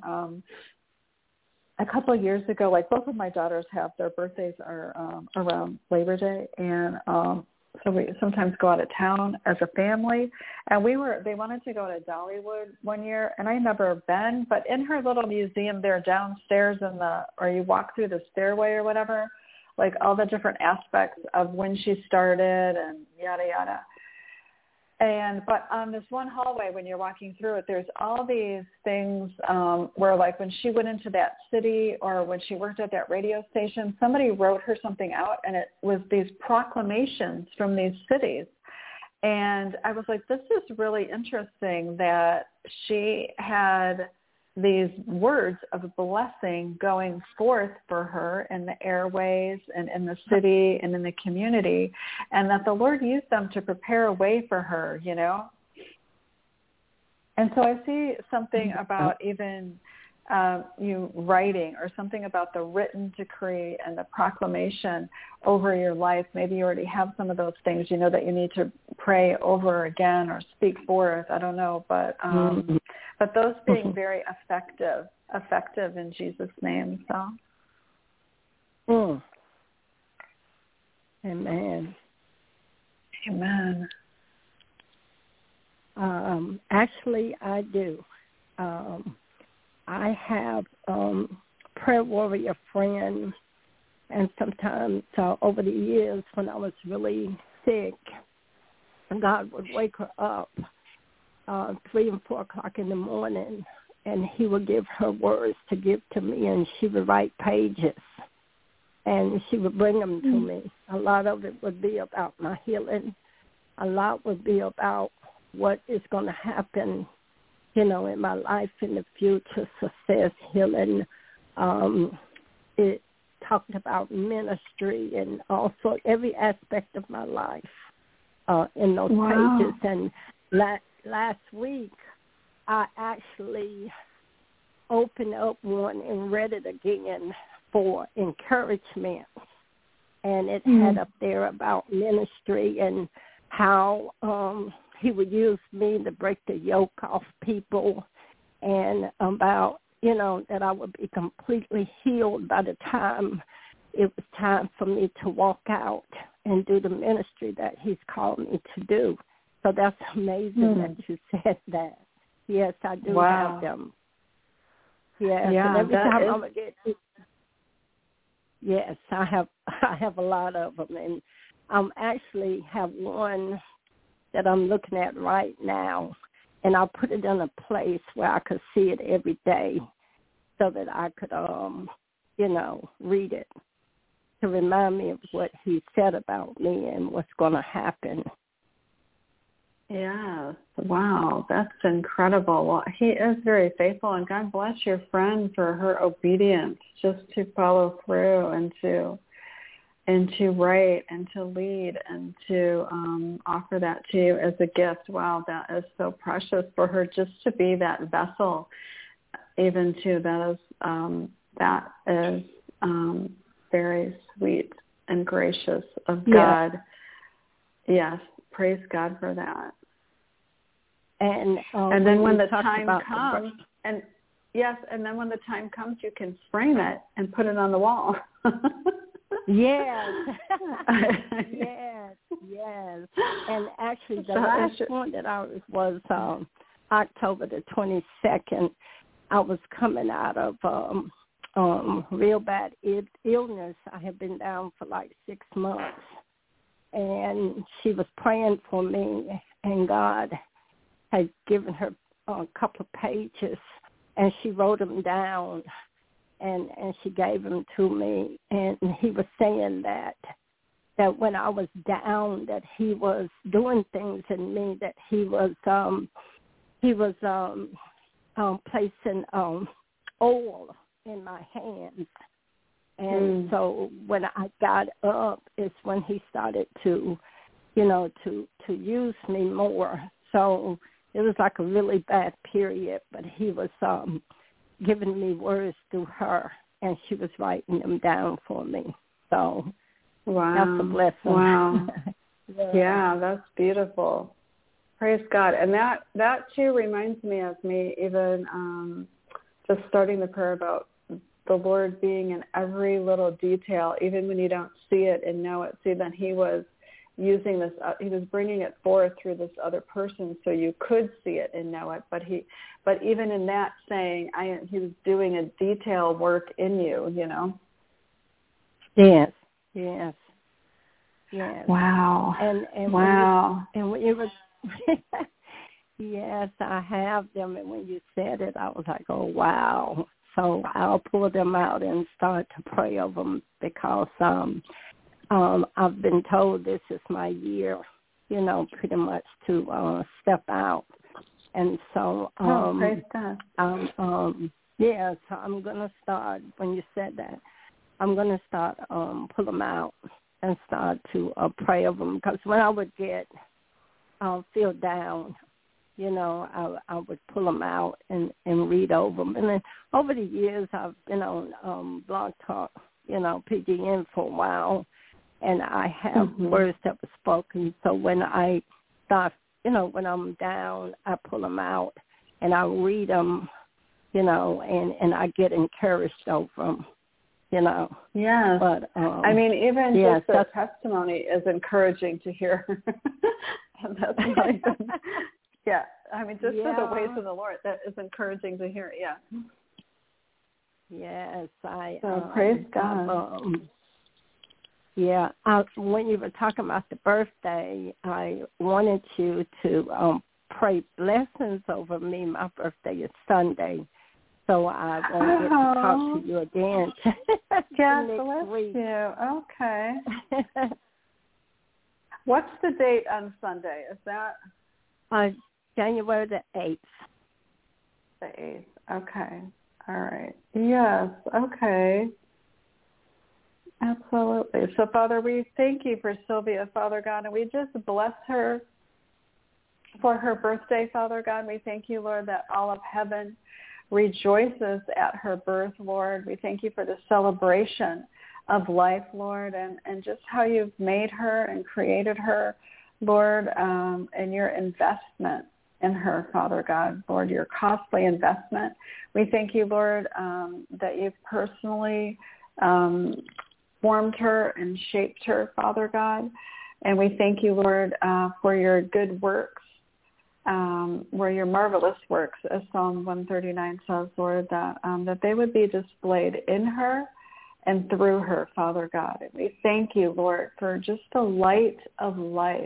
a couple of years ago, like both of my daughters have, their birthdays are around Labor Day, and so we sometimes go out of town as a family. And they wanted to go to Dollywood one year, and I never been, but in her little museum there downstairs or you walk through the stairway or whatever, like all the different aspects of when she started and yada, yada. But on this one hallway, when you're walking through it, there's all these things where, like, when she went into that city or when she worked at that radio station, somebody wrote her something out, and it was these proclamations from these cities. And I was like, this is really interesting that she had these words of blessing going forth for her in the airways and in the city and in the community, and that the Lord used them to prepare a way for her, you know. And so I see something about even you writing, or something about the written decree and the proclamation over your life. Maybe you already have some of those things, you know, that you need to pray over again or speak forth. I don't know, but those being very effective in Jesus' name. So. Amen. Amen. Actually, I do. I have prayer warrior friends, and sometimes over the years when I was really sick, God would wake her up 3 and 4 o'clock in the morning, and he would give her words to give to me, and she would write pages, and she would bring them to me. A lot of it would be about my healing. A lot would be about what is going to happen, you know, in my life in the future, success, healing. It talked about ministry and also every aspect of my life in those pages. And last week, I actually opened up one and read it again for encouragement. And it had up there about ministry and how he would use me to break the yoke off people, and about, you know, that I would be completely healed by the time it was time for me to walk out and do the ministry that he's called me to do. So that's amazing that you said that. Yes, I do have them. Yes, and every time I would get yes, I have a lot of them, and I actually have one that I'm looking at right now, and I'll put it in a place where I could see it every day so that I could, you know, read it to remind me of what he said about me and what's going to happen. Yeah. Wow. That's incredible. Well, he is very faithful, and God bless your friend for her obedience just to follow through and to write and to lead and to offer that to you as a gift. Wow, that is so precious for her just to be that vessel, even to that is very sweet and gracious of God. Yes, praise God for that. And then when the time comes, and then when the time comes, you can frame it and put it on the wall. Yes. yes. And actually the last one that I was October the 22nd, I was coming out of real bad illness. I had been down for like 6 months, and she was praying for me, and God had given her a couple of pages, and she wrote them down. And she gave them to me, and he was saying that when I was down, that he was doing things in me, that he was placing oil in my hands, and so when I got up, it's when he started to, you know, to use me more. So it was like a really bad period, but he was giving me words through her, and she was writing them down for me. So that's a blessing. Wow. Yeah, that's beautiful. Praise God. And that too reminds me of me even just starting the prayer about the Lord being in every little detail, even when you don't see it and know it. See, then he was using this, he was bringing it forth through this other person so you could see it and know it. But even in that saying, he was doing a detail work in you, you know? Yes. Wow. And wow. When it was, yes, I have them. And when you said it, I was like, oh, wow. So I'll pull them out and start to pray over them, because I've been told this is my year, you know, pretty much to step out. And so, praise God. So I'm going to start, when you said that, I'm going to start pull them out and start to pray over them. Because when I would get feel down, I would pull them out and read over them. And then over the years, I've been on Blog Talk, PGN for a while, and I have words that were spoken. So when I start, when I'm down, I pull them out and I read them, and I get encouraged over them. Yes. But even just the testimony is encouraging to hear. And that's not even, just for the ways of the Lord, that is encouraging to hear. Yeah. Yes, praise God. When you were talking about the birthday, I wanted you to pray blessings over me. My birthday is Sunday. So I won't get to talk to you again. God bless you. Okay. What's the date on Sunday? Is that? January the 8th. The 8th. Okay. All right. Yes. Okay. Absolutely. So, Father, we thank you for Sylvia, Father God, and we just bless her for her birthday, Father God. We thank you, Lord, that all of heaven rejoices at her birth, Lord. We thank you for the celebration of life, Lord, and just how you've made her and created her, Lord, and your investment in her, Father God, Lord, your costly investment. We thank you, Lord, that you've personally formed her and shaped her, Father God. And we thank you, Lord, for your good works, where your marvelous works, as Psalm 139 says, Lord, that they would be displayed in her and through her, Father God. And we thank you, Lord, for just the light of life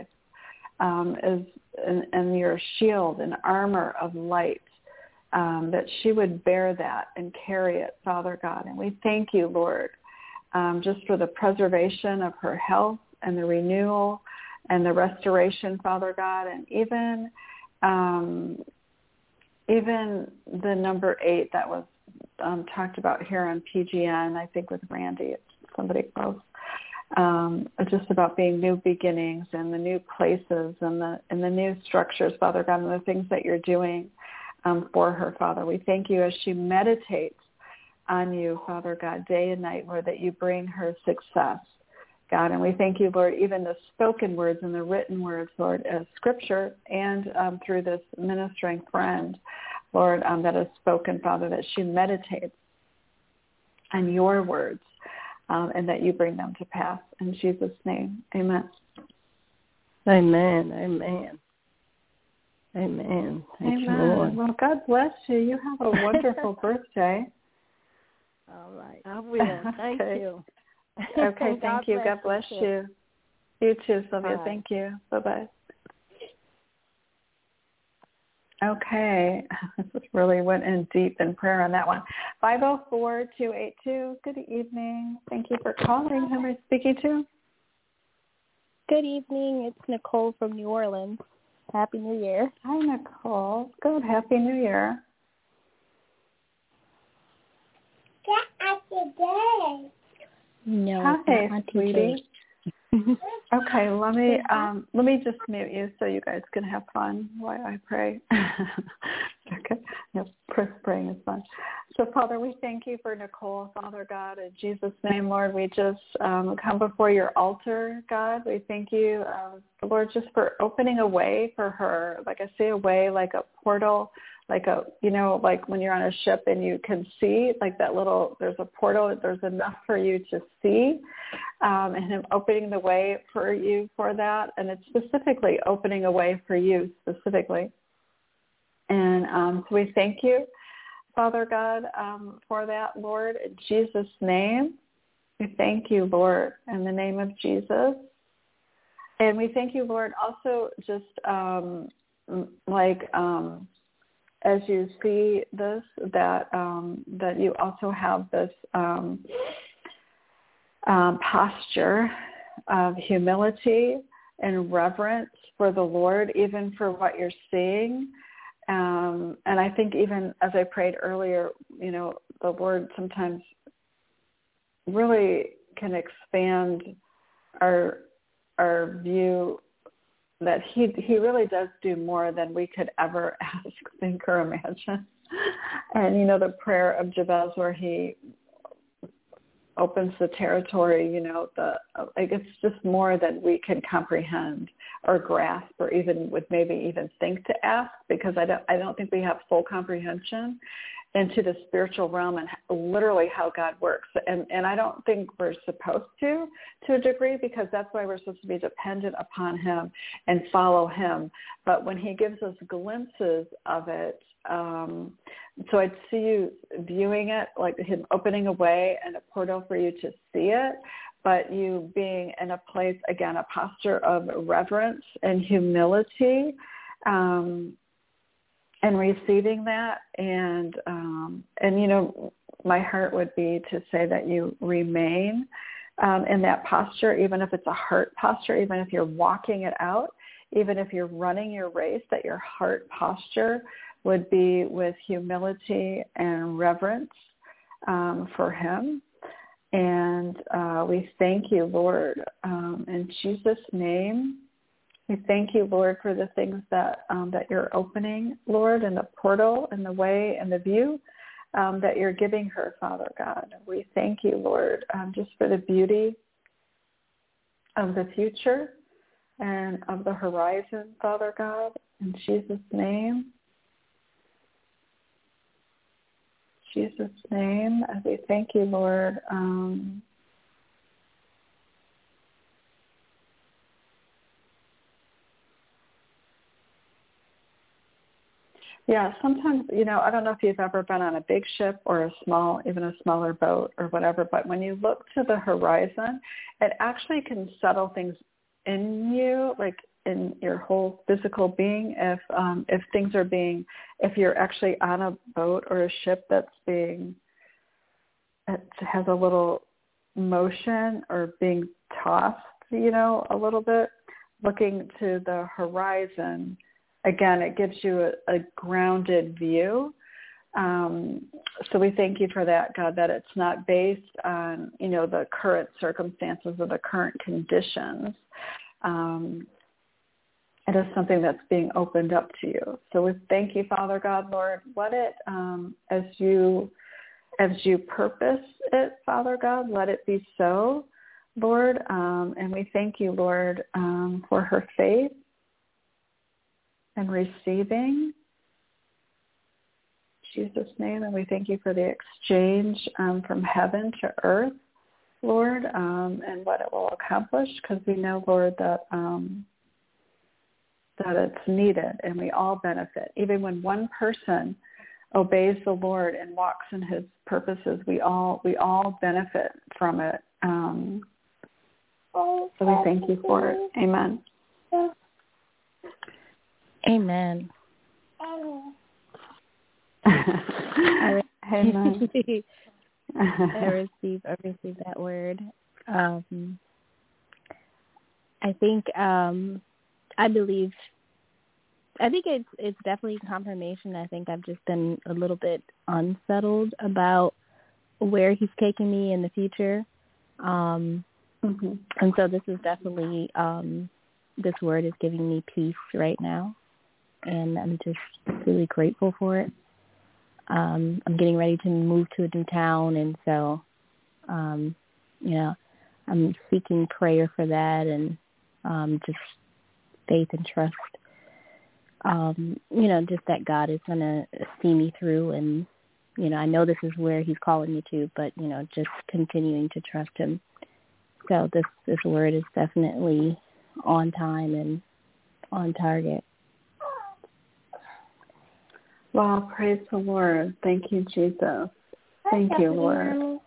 and your shield and armor of light, that she would bear that and carry it, Father God. And we thank you, Lord, just for the preservation of her health and the renewal and the restoration, Father God, and even the number 8 that was talked about here on PGN, I think with Randy, somebody close, just about being new beginnings and the new places and the new structures, Father God, and the things that you're doing for her, Father. We thank you as she meditates on you, Father God, day and night, Lord, that you bring her success, God. And we thank you, Lord, even the spoken words and the written words, Lord, as scripture and through this ministering friend, Lord, that is spoken, Father, that she meditates on your words and that you bring them to pass. In Jesus' name, amen. Amen, amen. Amen. Thank you, Lord. Well, God bless you. You have a wonderful birthday. All right. I will. Thank you. Okay, thank you. God bless you. You too, Sylvia. Bye. Thank you. Bye-bye. Okay. This really went in deep in prayer on that one. 504-282. Good evening. Thank you for calling. Who am I speaking to? Good evening. It's Nicole from New Orleans. Happy New Year. Hi, Nicole. Good. Happy New Year. No, hi, sweetie. Okay, let me just mute you so you guys can have fun while I pray. Okay, praying is fun. So, Father, we thank you for Nicole, Father God, in Jesus' name, Lord. We just come before your altar, God. We thank you, Lord, just for opening a way for her. Like I say, a way like a portal, like like when you're on a ship and you can see, like that little, there's a portal, there's enough for you to see, and him opening the way for you for that. And it's specifically opening a way for you specifically. And so we thank you, Father God, for that, Lord, in Jesus' name. We thank you, Lord, in the name of Jesus. And we thank you, Lord, also just as you see this, that you also have this posture of humility and reverence for the Lord, even for what you're seeing. And I think even as I prayed earlier, the Lord sometimes really can expand our view that he really does do more than we could ever ask, think, or imagine. And, the prayer of Jabez where he opens the territory, it's just more than we can comprehend or grasp or even would maybe even think to ask, because I don't think we have full comprehension into the spiritual realm and literally how God works. And I don't think we're supposed to a degree, because that's why we're supposed to be dependent upon him and follow him. But when he gives us glimpses of it, so I'd see you viewing it like him opening a way and a portal for you to see it, but you being in a place, again, a posture of reverence and humility, and receiving that. And my heart would be to say that you remain in that posture, even if it's a heart posture, even if you're walking it out, even if you're running your race, that your heart posture would be with humility and reverence for him. And we thank you, Lord, in Jesus' name. We thank you, Lord, for the things that you're opening, Lord, and the portal and the way and the view that you're giving her, Father God. We thank you, Lord, just for the beauty of the future and of the horizon, Father God, in Jesus' name. Jesus' name, as we thank you, Lord. Yeah, sometimes, I don't know if you've ever been on a big ship or even a smaller boat or whatever, but when you look to the horizon, it actually can settle things in you, like in your whole physical being, if things are if you're actually on a boat or a ship it has a little motion or being tossed, a little bit, looking to the horizon. Again, it gives you a grounded view. So we thank you for that, God, that it's not based on, the current circumstances or the current conditions. It is something that's being opened up to you. So we thank you, Father God, Lord. Let it, as you purpose it, Father God, let it be so, Lord. And we thank you, Lord, for her faith and receiving, in Jesus' name. And we thank you for the exchange from heaven to earth, Lord, and what it will accomplish, because we know, Lord, that it's needed and we all benefit. Even when one person obeys the Lord and walks in his purposes, we all benefit from it. So we thank you for it. Amen. Amen. Amen. I receive that word. I think it's definitely confirmation. I think I've just been a little bit unsettled about where he's taking me in the future. And so this is definitely, this word is giving me peace right now. And I'm just really grateful for it. I'm getting ready to move to a new town. And so, I'm seeking prayer for that and just faith and trust. Just that God is going to see me through. And, I know this is where he's calling me to, but, just continuing to trust him. So this word is definitely on time and on target. Wow, praise the Lord. Thank you, Jesus. Thank you, Lord.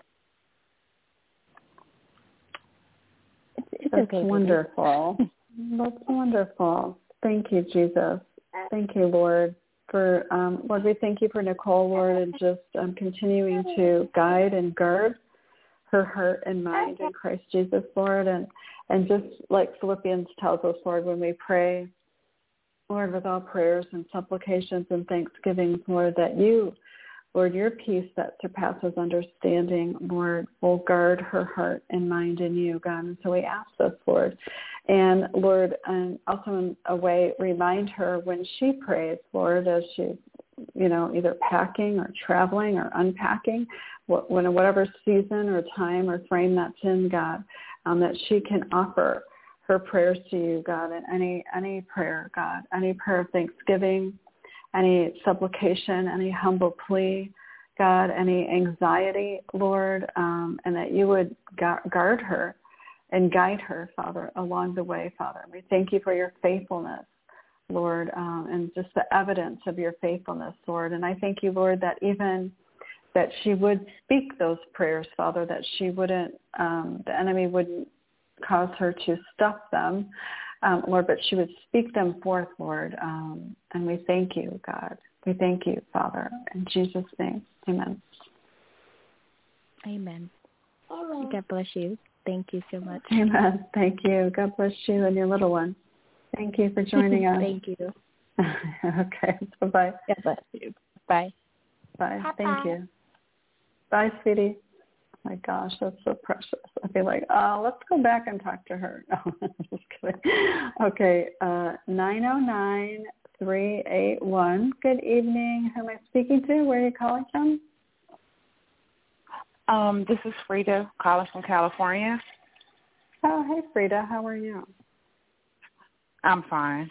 That's okay, wonderful. That's wonderful. Thank you, Jesus. Thank you, Lord. For Lord, we thank you for Nicole, Lord, and just continuing to guide and guard her heart and mind in Christ Jesus, Lord. And just like Philippians tells us, Lord, when we pray, Lord, with all prayers and supplications and thanksgivings, Lord, that you Lord, your peace that surpasses understanding, Lord, will guard her heart and mind in you, God. And so we ask this, Lord. And Lord, and also in a way, remind her when she prays, Lord, as she, either packing or traveling or unpacking, whatever season or time or frame that's in, God, that she can offer her prayers to you, God, and any prayer, God, any prayer of thanksgiving, any supplication, any humble plea, God, any anxiety, Lord, and that you would guard her and guide her, Father, along the way, Father. We thank you for your faithfulness, Lord, and just the evidence of your faithfulness, Lord. And I thank you, Lord, that even that she would speak those prayers, Father, that she wouldn't, the enemy wouldn't cause her to stuff them, Lord, but she would speak them forth, Lord. And we thank you, God. We thank you, Father. In Jesus' name, amen. Amen. God bless you. Thank you so much. Amen. Thank you. God bless you and your little one. Thank you for joining us. Thank you. Okay. Bye-bye. God bless you. Bye. Bye. Bye-bye. Thank you. Bye, sweetie. Oh my gosh, that's so precious. I'd be like, let's go back and talk to her. No, I'm just kidding. Okay, 909-381. Good evening. Who am I speaking to? Where are you calling from? This is Frida calling from California. Oh, hey, Frida. How are you? I'm fine.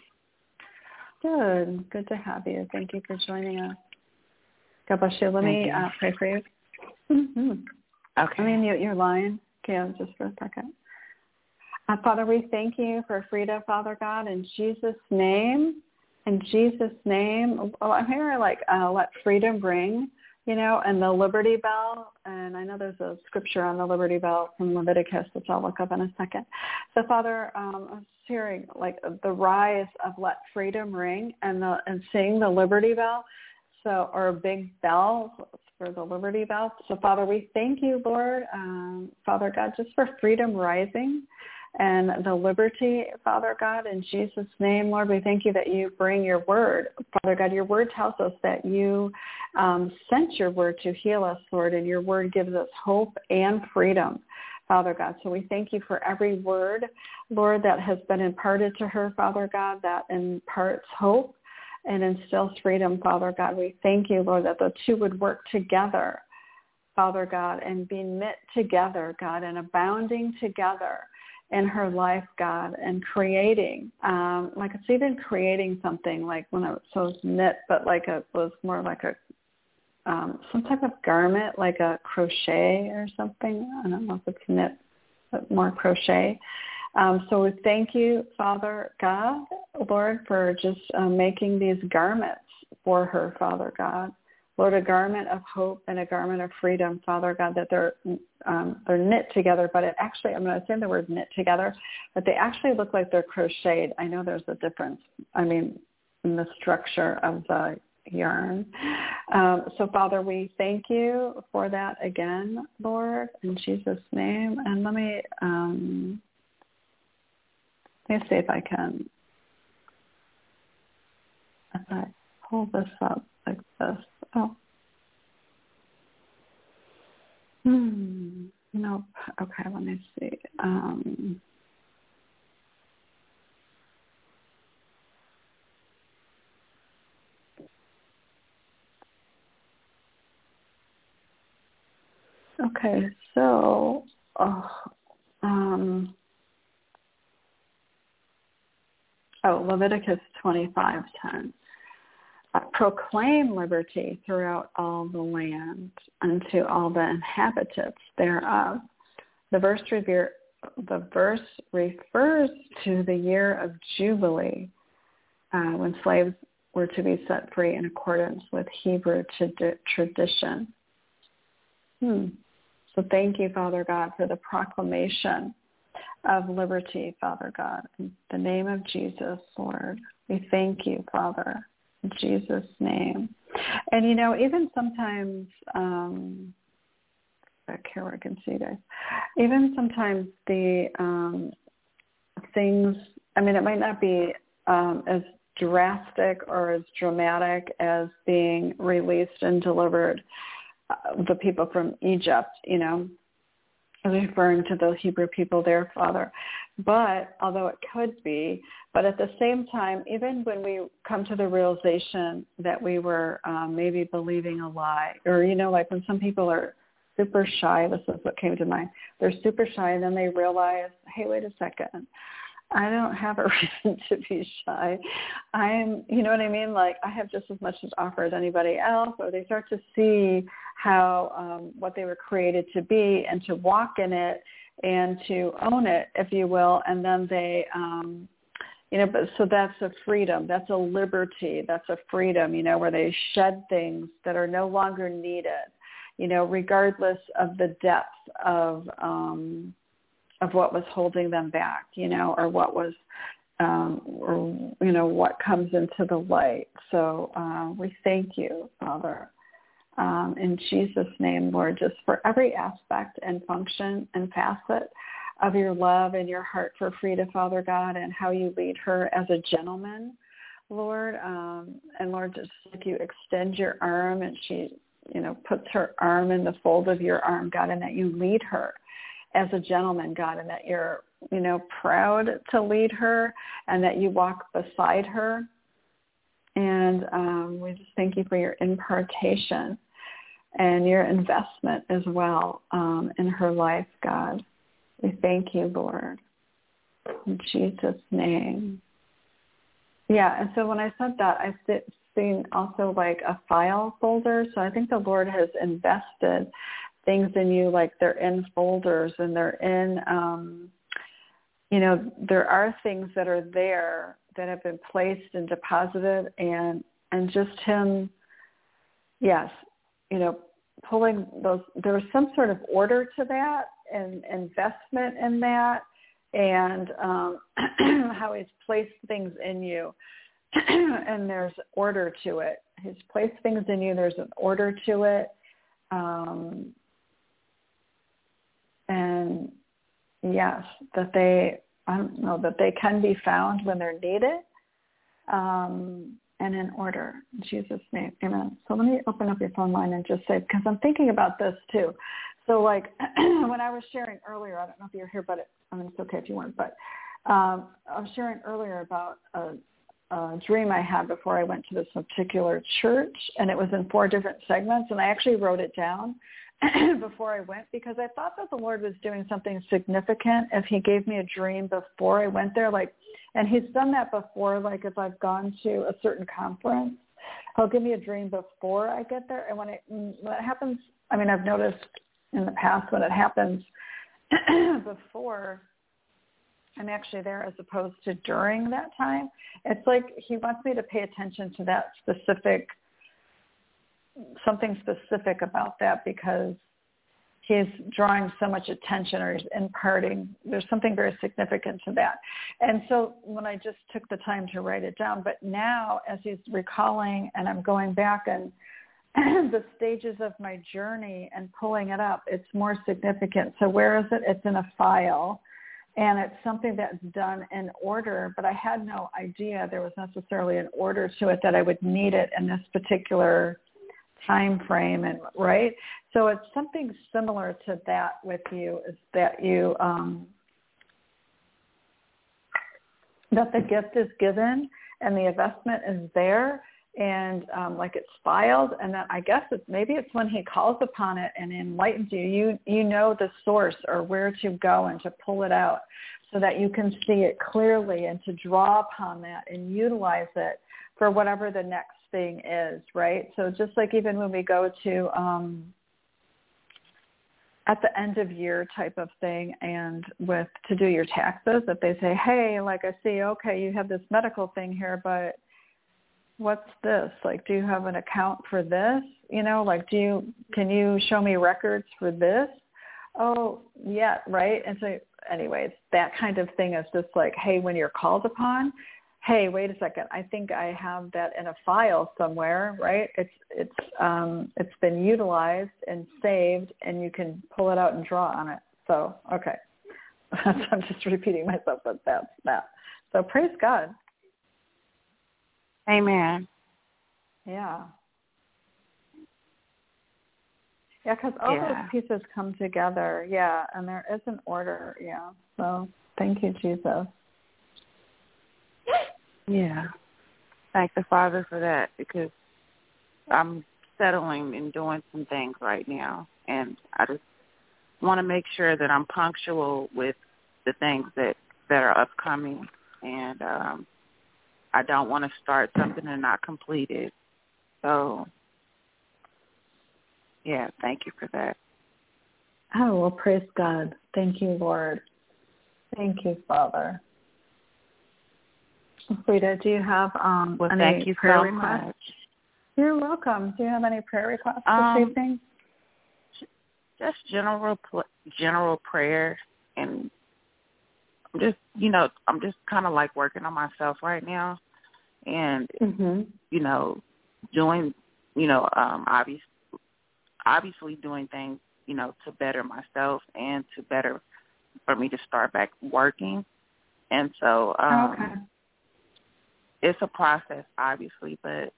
Good. Good to have you. Thank you for joining us. God bless you. Let me pray for you. Mm-hmm. Okay. Let me mute your line, Gail, just for a second. Father, we thank you for Frida, Father God, in Jesus' name. In Jesus' name. Oh, I'm hearing let freedom ring, and the Liberty Bell. And I know there's a scripture on the Liberty Bell from Leviticus, which I'll look up in a second. So, Father, I was hearing the rise of let freedom ring and seeing the Liberty Bell. So, or a big bell for the Liberty Bell. So, Father, we thank you, Lord, Father God, just for freedom rising and the liberty, Father God, in Jesus' name, Lord. We thank you that you bring your word. Father God, your word tells us that you sent your word to heal us, Lord, and your word gives us hope and freedom, Father God. So we thank you for every word, Lord, that has been imparted to her, Father God, that imparts hope and instills freedom, Father God. We thank you, Lord, that the two would work together, Father God, and be knit together, God, and abounding together in her life, God, and creating, it's even creating something like when it was knit, but it was more like some type of garment, like a crochet or something. I don't know if it's knit, but more crochet. So we thank you, Father God, Lord, for just making these garments for her, Father God. Lord, a garment of hope and a garment of freedom, Father God, that they're knit together, but it actually, I'm going to say the word knit together, but they actually look like they're crocheted. I know there's a difference, in the structure of the yarn. So, Father, we thank you for that again, Lord, in Jesus' name. And let me see if I can, if I pull this up like this. Oh. Nope. Okay, let me see. Okay, so, Leviticus 25:10. Proclaim liberty throughout all the land unto all the inhabitants thereof. The verse refers to the year of Jubilee, when slaves were to be set free in accordance with Hebrew tradition. So thank you, Father God, for the proclamation of liberty, Father God. In the name of Jesus, Lord, we thank you, Father. In Jesus' name. And, even sometimes, back here where I can see this, even sometimes the things, it might not be as drastic or as dramatic as being released and delivered, the people from Egypt, referring to the Hebrew people there, Father. But although it could be, but at the same time, even when we come to the realization that we were maybe believing a lie, or, like when some people are super shy, this is what came to mind. They're super shy, and then they realize, hey, wait a second. I don't have a reason to be shy. You know what I mean? Like, I have just as much to offer as anybody else. Or they start to see how what they were created to be and to walk in it and to own it, if you will. And then they, but so that's a freedom. That's a liberty. That's a freedom, where they shed things that are no longer needed, regardless of the depth of what was holding them back, or what was, what comes into the light. So we thank you, Father, in Jesus' name, Lord, just for every aspect and function and facet of your love and your heart for Frida, Father God, and how you lead her as a gentleman, Lord. And Lord, just like you extend your arm and she, puts her arm in the fold of your arm, God, and that you lead her as a gentleman, God, and that you're, proud to lead her and that you walk beside her. And we just thank you for your impartation and your investment as well in her life, God. We thank you, Lord, in Jesus' name. Yeah, and so when I said that, I seen also like a file folder. So I think the Lord has invested things in you, like they're in folders and they're in, there are things that are there that have been placed and deposited and just him, yes, pulling those, there was some sort of order to that and investment in that and how he's placed things in you and there's order to it. He's placed things in you. There's an order to it. And yes, that they can be found when they're needed, and in order. In Jesus' name, amen. So let me open up your phone line and just say, because I'm thinking about this too. So like when I was sharing earlier, I don't know if you're here, but it's okay if you weren't, but I was sharing earlier about a dream I had before I went to this particular church, and it was in 4 different segments, and I actually wrote it down before I went because I thought that the Lord was doing something significant if he gave me a dream before I went there. And he's done that before, like if I've gone to a certain conference, he'll give me a dream before I get there. And when it happens, I've noticed in the past when it happens before I'm actually there as opposed to during that time, it's like he wants me to pay attention to that something specific about that because he's drawing so much attention or he's imparting. There's something very significant to that. And so when I just took the time to write it down, but now as he's recalling and I'm going back and the stages of my journey and pulling it up, it's more significant. So where is it? It's in a file. And it's something that's done in order, but I had no idea there was necessarily an order to it that I would need it in this particular time frame, and right? So it's something similar to that with you, is that you that the gift is given and the investment is there and like it's filed, and then I guess maybe it's when he calls upon it and enlightens you, you know the source or where to go and to pull it out so that you can see it clearly and to draw upon that and utilize it for whatever the next thing is, right? So just like even when we go to at the end of year type of thing and to do your taxes, if they say, hey, like I see, okay, you have this medical thing here, but what's this? Like, do you have an account for this? Can you show me records for this? Oh, yeah, right? And so anyways, that kind of thing is just like, hey, when you're called upon, hey, wait a second, I think I have that in a file somewhere, right? It's been utilized and saved, and you can pull it out and draw on it. So, okay. I'm just repeating myself, but that's that. So praise God. Amen. Yeah. Yeah, because all those pieces come together, and there is an order, So thank you, Jesus. Yeah. Thank the Father for that, because I'm settling and doing some things right now, and I just want to make sure that I'm punctual with the things that are upcoming, and I don't want to start something and not complete it. So, thank you for that. Oh, well, praise God. Thank you, Lord. Thank you, Father. Frida, do you have any thank you prayer so requests? much. You're welcome. Do you have any prayer requests this evening? Just general prayer, and I'm just kind of like working on myself right now, and doing, obviously doing things, to better myself and for me to start back working, and so it's a process, obviously, but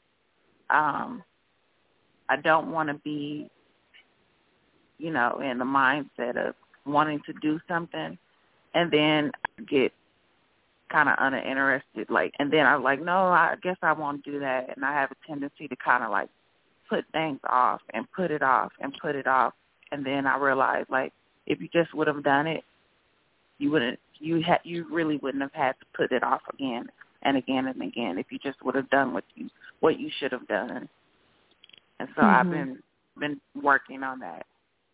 I don't want to be, in the mindset of wanting to do something and then get kind of uninterested, and then I'm like, no, I guess I won't do that, and I have a tendency to kind of put things off and put it off and put it off, and then I realized, if you just would have done it, you really wouldn't have had to put it off again and again and again if you just would have done what you should have done. And so I've been working on that.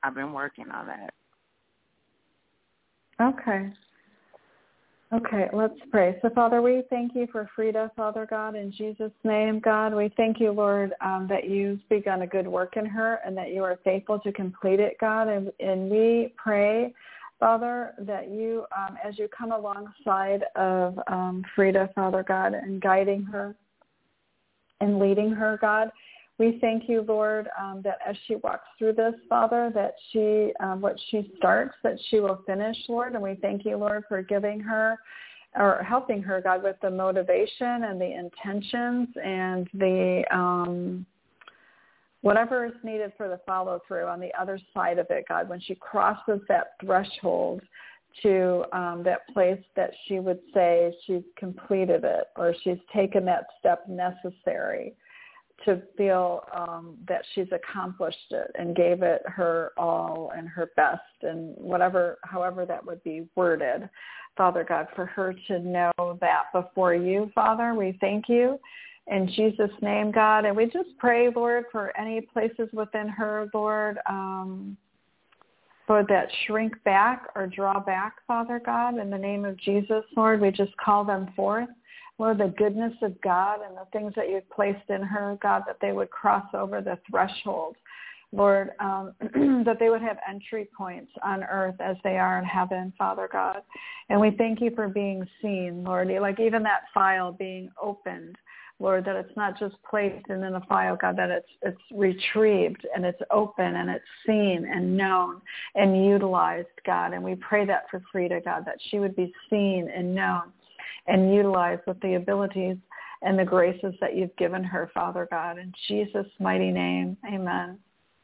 Okay, let's pray. So, Father, we thank you for Frida, Father God, in Jesus' name, God. We thank you, Lord, that you've begun a good work in her and that you are faithful to complete it, God. And we pray, Father, that you, as you come alongside of Frida, Father God, and guiding her and leading her, God, we thank you, Lord, that as she walks through this, Father, that she, what she starts, that she will finish, Lord. And we thank you, Lord, for giving her or helping her, God, with the motivation and the intentions and the whatever is needed for the follow through on the other side of it, God, when she crosses that threshold to that place that she would say she's completed it or she's taken that step necessary to feel that she's accomplished it and gave it her all and her best and however that would be worded, Father God, for her to know that before you, Father. We thank you in Jesus' name, God. And we just pray, Lord, for any places within her, Lord, Lord, that shrink back or draw back, Father God, in the name of Jesus, Lord. We just call them forth. Lord, the goodness of God and the things that you've placed in her, God, that they would cross over the threshold. Lord, that they would have entry points on earth as they are in heaven, Father God. And we thank you for being seen, Lord, like even that file being opened, Lord, that it's not just placed in a file, God, that it's retrieved and it's open and it's seen and known and utilized, God. And we pray that for Frida, God, that she would be seen and known and utilized with the abilities and the graces that you've given her, Father God. In Jesus' mighty name, amen.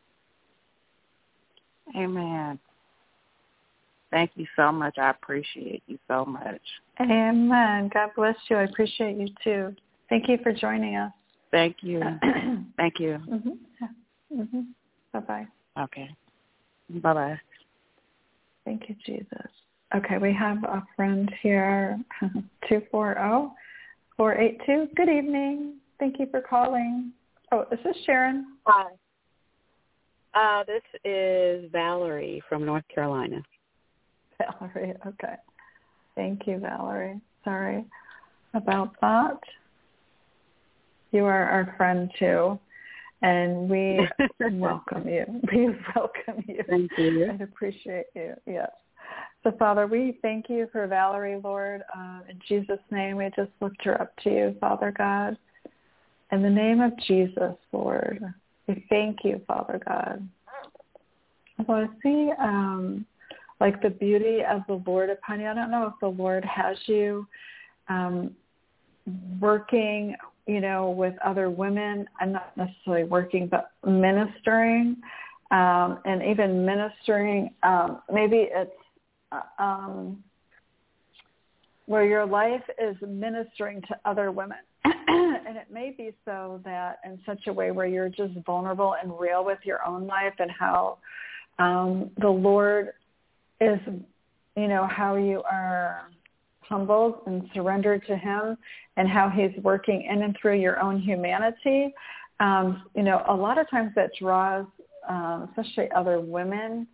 Amen. Thank you so much. I appreciate you so much. Amen. God bless you. I appreciate you too. Thank you for joining us. Thank you. Thank you. Bye-bye. Okay. Bye-bye. Thank you, Jesus. Okay, we have a friend here, 240-482. Good evening. Thank you for calling. Oh, is this Sharon? Hi. This is Valerie from North Carolina. Valerie, okay. Thank you, Valerie. Sorry about that. You are our friend, too, and we welcome you. We welcome you. Thank you. I appreciate you, yes. So, Father, we thank you for Valerie, Lord. In Jesus' name, we just lift her up to you, Father God. In the name of Jesus, Lord, we thank you, Father God. Well, I see like the beauty of the Lord upon you. I don't know if the Lord has you working with other women. I'm not necessarily working, but ministering, and even ministering. Maybe it's where your life is ministering to other women. And it may be so that in such a way where you're just vulnerable and real with your own life and how the Lord is, how you are humbled and surrendered to him and how he's working in and through your own humanity. A lot of times that draws, especially other women,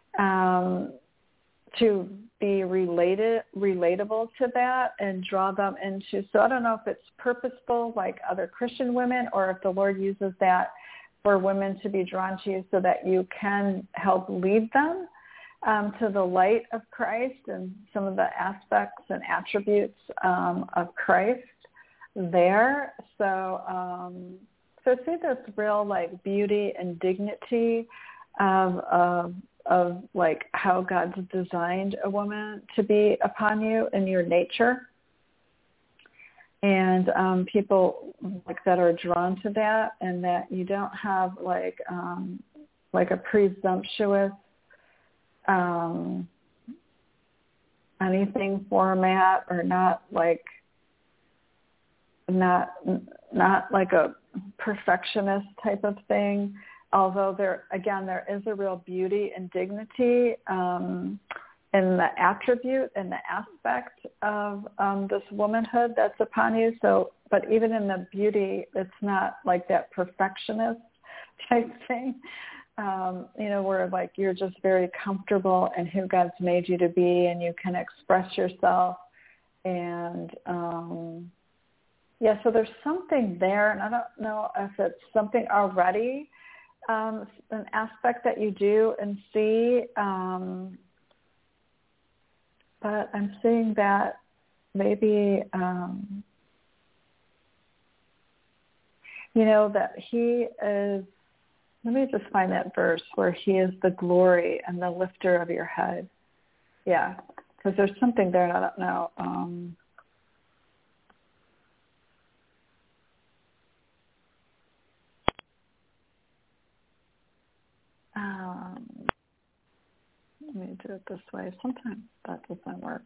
to be relatable to that and draw them into. So I don't know if it's purposeful like other Christian women, or if the Lord uses that for women to be drawn to you so that you can help lead them to the light of Christ and some of the aspects and attributes of Christ there. So see this real like beauty and dignity of like how God's designed a woman to be upon you in your nature, and people like that are drawn to that, and that you don't have like a presumptuous anything format, or not like a perfectionist type of thing. Although there is a real beauty and dignity in the attribute and the aspect of this womanhood that's upon you. So, but even in the beauty, it's not like that perfectionist type thing, where like you're just very comfortable in who God's made you to be, and you can express yourself. And so there's something there, and I don't know if it's something already, an aspect that you do and see, but I'm seeing that maybe, that he is, let me just find that verse where he is the glory and the lifter of your head. Yeah, because there's something there, and I don't know. Let me do it this way. Sometimes that doesn't work.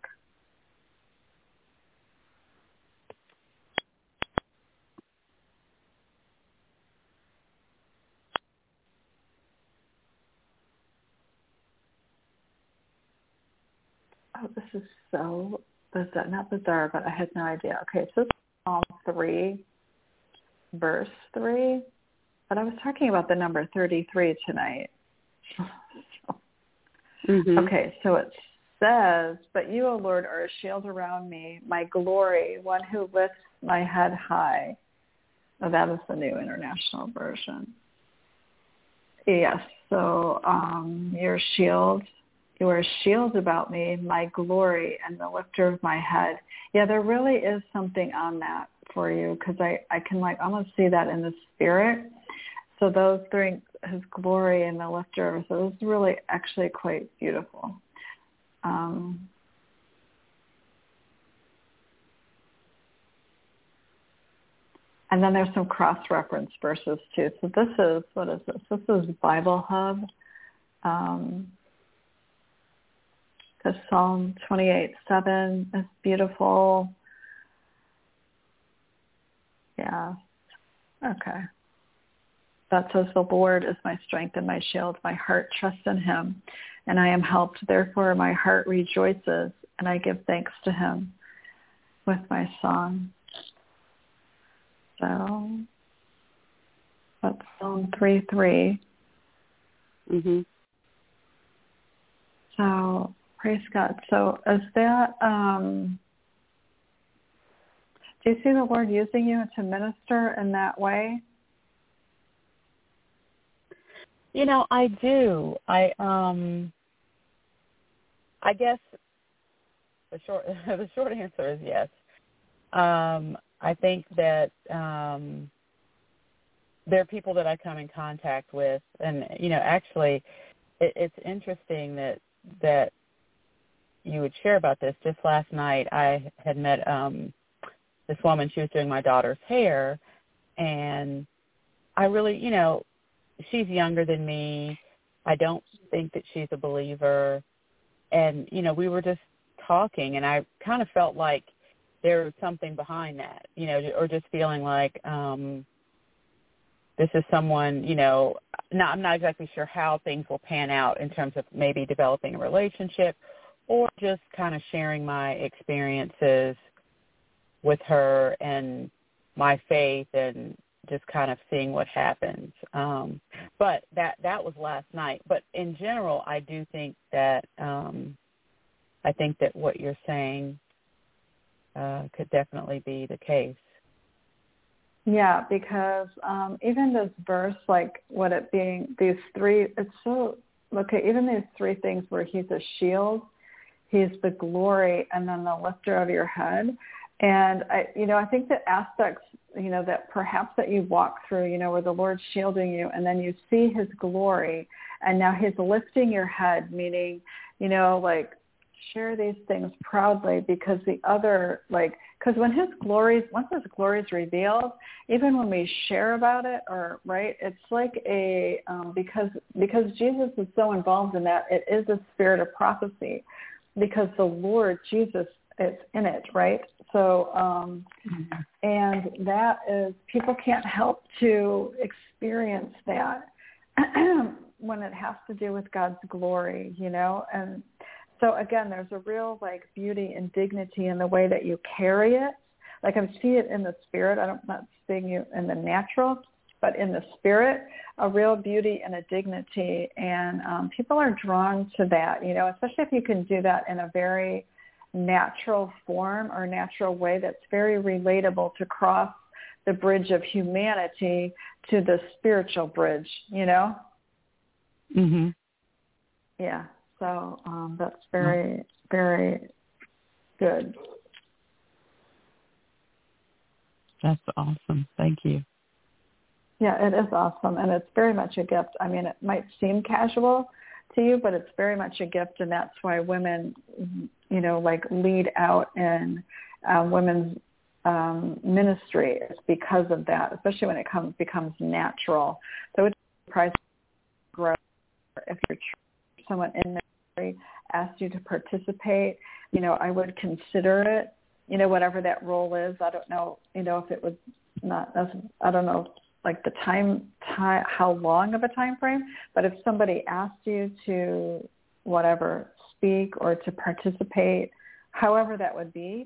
Oh, this is so bizarre. Not bizarre, but I had no idea. Okay, so it's Psalm 3, verse 3. But I was talking about the number 33 tonight. Mm-hmm. Okay, so it says, "But you, O Lord, are a shield around me, my glory, one who lifts my head high." Oh, that is the New International Version. Yes, so you're a shield. You are a shield about me, my glory, and the lifter of my head. Yeah, there really is something on that for you, because I can like almost see that in the spirit. So those three, his glory and the lifter, so it's really actually quite beautiful. And then there's some cross-reference verses too. So this is, what is this? This is Bible Hub. The Psalm 28:7 is beautiful. Yeah. Okay. That says, "The Lord is my strength and my shield. My heart trusts in him, and I am helped. Therefore my heart rejoices, and I give thanks to him with my song." So that's Psalm 3:3. Mm-hmm. So praise God. So is that, do you see the Lord using you to minister in that way? I do. I guess the short answer is yes. I think that there are people that I come in contact with, and actually, it's interesting that you would share about this. Just last night, I had met this woman, she was doing my daughter's hair, and I really, you know, she's younger than me. I don't think that she's a believer. And, you know, we were just talking, and I kind of felt like there was something behind that, you know, or just feeling like this is someone, you know, I'm not exactly sure how things will pan out in terms of maybe developing a relationship or just kind of sharing my experiences with her and my faith and just kind of seeing what happens. But that was last night. But in general, I do think that what you're saying could definitely be the case. Yeah, because even this verse, like what it being these three, it's so, okay, even these three things where he's a shield, he's the glory, and then the lifter of your head. And I think that aspects, you know, that perhaps that you walk through, you know, where the Lord's shielding you and then you see his glory and now he's lifting your head, meaning, you know, like share these things proudly because the other, like, because once his glory is revealed, even when we share about it or, right, it's like a, because Jesus is so involved in that, it is a spirit of prophecy because the Lord Jesus is in it, right? So, and that is, people can't help to experience that when it has to do with God's glory, you know? And so again, there's a real like beauty and dignity in the way that you carry it. Like I see it in the spirit. I'm not seeing you in the natural, but in the spirit, a real beauty and a dignity. And people are drawn to that, you know, especially if you can do that in a very natural form or natural way that's very relatable to cross the bridge of humanity to the spiritual bridge, you know? Mhm. Yeah. So that's very, very good. That's awesome. Thank you. Yeah, it is awesome. And it's very much a gift. I mean, it might seem casual to you, but it's very much a gift. And that's why women, you know, like lead out in women's ministry. It's because of that, especially when it becomes natural. So it's surprising to grow if someone in ministry asked you to participate. You know, I would consider it, you know, whatever that role is. I don't know, you know, if it would not, I don't know, like the time, how long of a time frame, but if somebody asked you to whatever, speak or to participate, however that would be,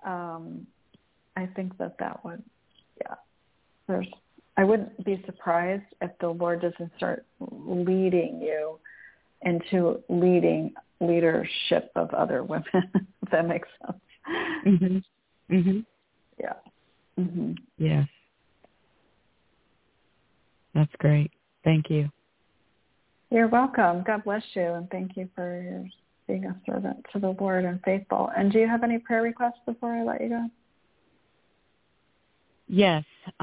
I think that would, yeah, I wouldn't be surprised if the Lord doesn't start leading you into leadership of other women, if that makes sense. Mhm. Mhm. Yeah. Mhm. Yes. That's great. Thank you. You're welcome. God bless you, and thank you for your being a servant to the Lord and faithful. And do you have any prayer requests before I let you go? Yes.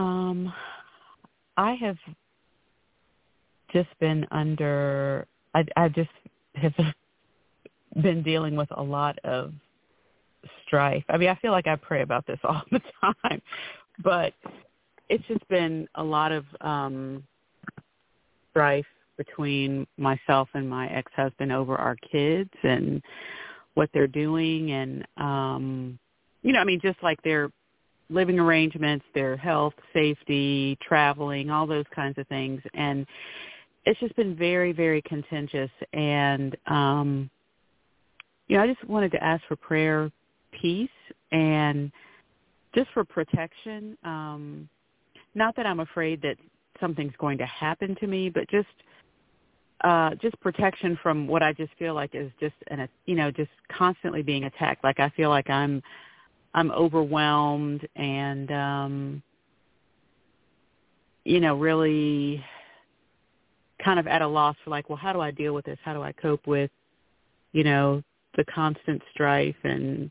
I have just been I just have been dealing with a lot of strife. I mean, I feel like I pray about this all the time, but it's just been a lot of strife between myself and my ex-husband over our kids and what they're doing. And, you know, I mean, just like their living arrangements, their health, safety, traveling, all those kinds of things. And it's just been very, very contentious. And, you know, I just wanted to ask for prayer, peace, and just for protection. Not that I'm afraid that something's going to happen to me, but just protection from what I just feel like is just just constantly being attacked. Like I feel like I'm overwhelmed and really kind of at a loss for like, well, how do I deal with this? How do I cope with, the constant strife and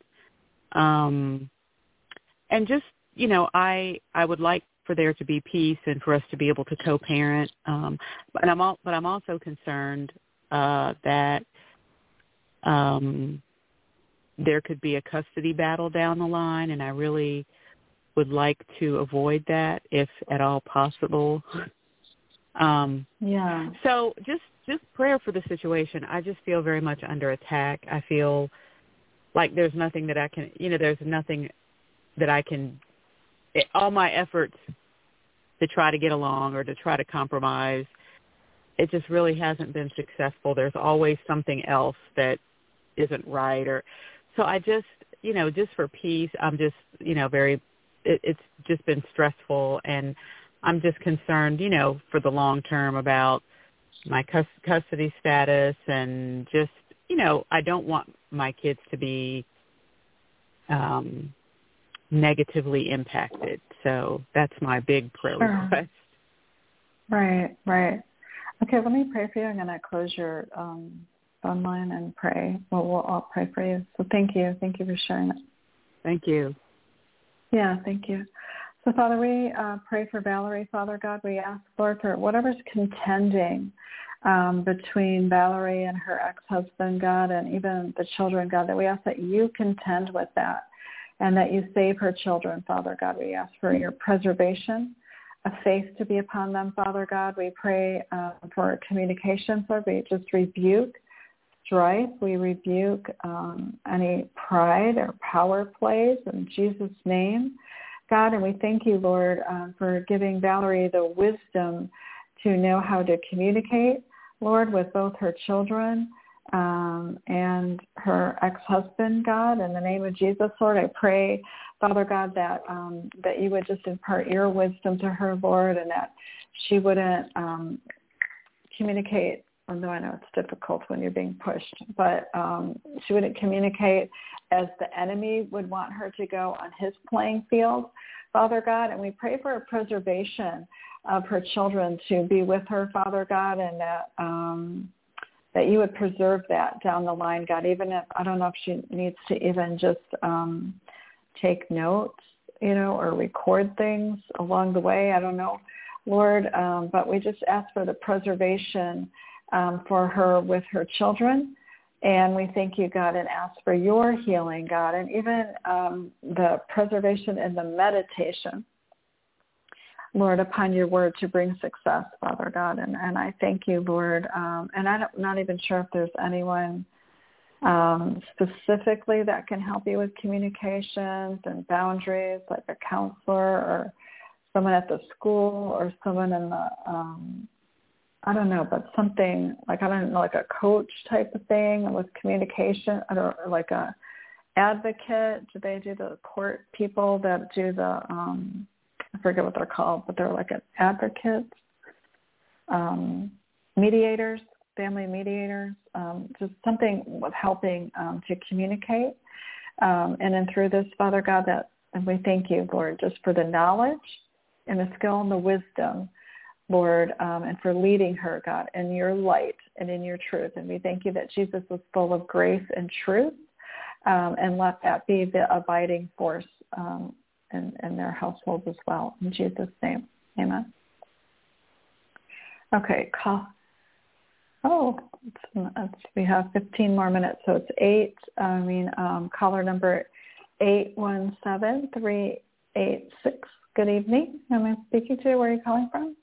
just, I would like for there to be peace and for us to be able to co-parent. But I'm also concerned that there could be a custody battle down the line, and I really would like to avoid that if at all possible. So just prayer for the situation. I just feel very much under attack. I feel like there's nothing that I can, there's nothing that I can, all my efforts to try to get along or to try to compromise, it just really hasn't been successful. There's always something else that isn't right. So I just, just for peace, I'm just, it's just been stressful, and I'm just concerned, for the long term about my custody status, and just, I don't want my kids to be negatively impacted. So that's my big prayer request. Right. Okay, let me pray for you. I'm going to close your phone line and pray. Well, we'll all pray for you. So thank you. Thank you for sharing it. Thank you. Yeah, thank you. So, Father, we pray for Valerie, Father God. We ask, Lord, for whatever's contending between Valerie and her ex-husband, God, and even the children, God, that we ask that you contend with that and that you save her children, Father God. We ask for your preservation of faith to be upon them, Father God. We pray for communication, Lord. We just rebuke strife. We rebuke any pride or power plays in Jesus' name, God. And we thank you, Lord, for giving Valerie the wisdom to know how to communicate, Lord, with both her children and her ex-husband, God. In the name of Jesus, Lord, I pray, Father God, that you would just impart your wisdom to her, Lord, and that she wouldn't communicate, although I know it's difficult when you're being pushed, but she wouldn't communicate as the enemy would want her to go on his playing field, Father God. And we pray for a preservation of her children to be with her, Father God, and that you would preserve that down the line, God, even if, I don't know if she needs to even just take notes, or record things along the way. I don't know, Lord, but we just ask for the preservation for her with her children. And we thank you, God, and ask for your healing, God, and even the preservation and the meditation, Lord, upon your word to bring success, Father God. And I thank you, Lord. And I'm not even sure if there's anyone specifically that can help you with communications and boundaries, like a counselor or someone at the school or someone in the, I don't know, but something like, I don't know, like a coach type of thing with communication, or like a advocate. Do they do the court people that do the, I forget what they're called, but they're like an advocate, mediators, family mediators, just something with helping to communicate. And then through this, Father God, and we thank you, Lord, just for the knowledge and the skill and the wisdom, Lord, and for leading her, God, in your light and in your truth. And we thank you that Jesus was full of grace and truth, and let that be the abiding force in their household as well. In Jesus' name, amen. Okay, we have 15 more minutes, so it's caller number 817-386. Good evening. Who am I speaking to? Where are you calling from?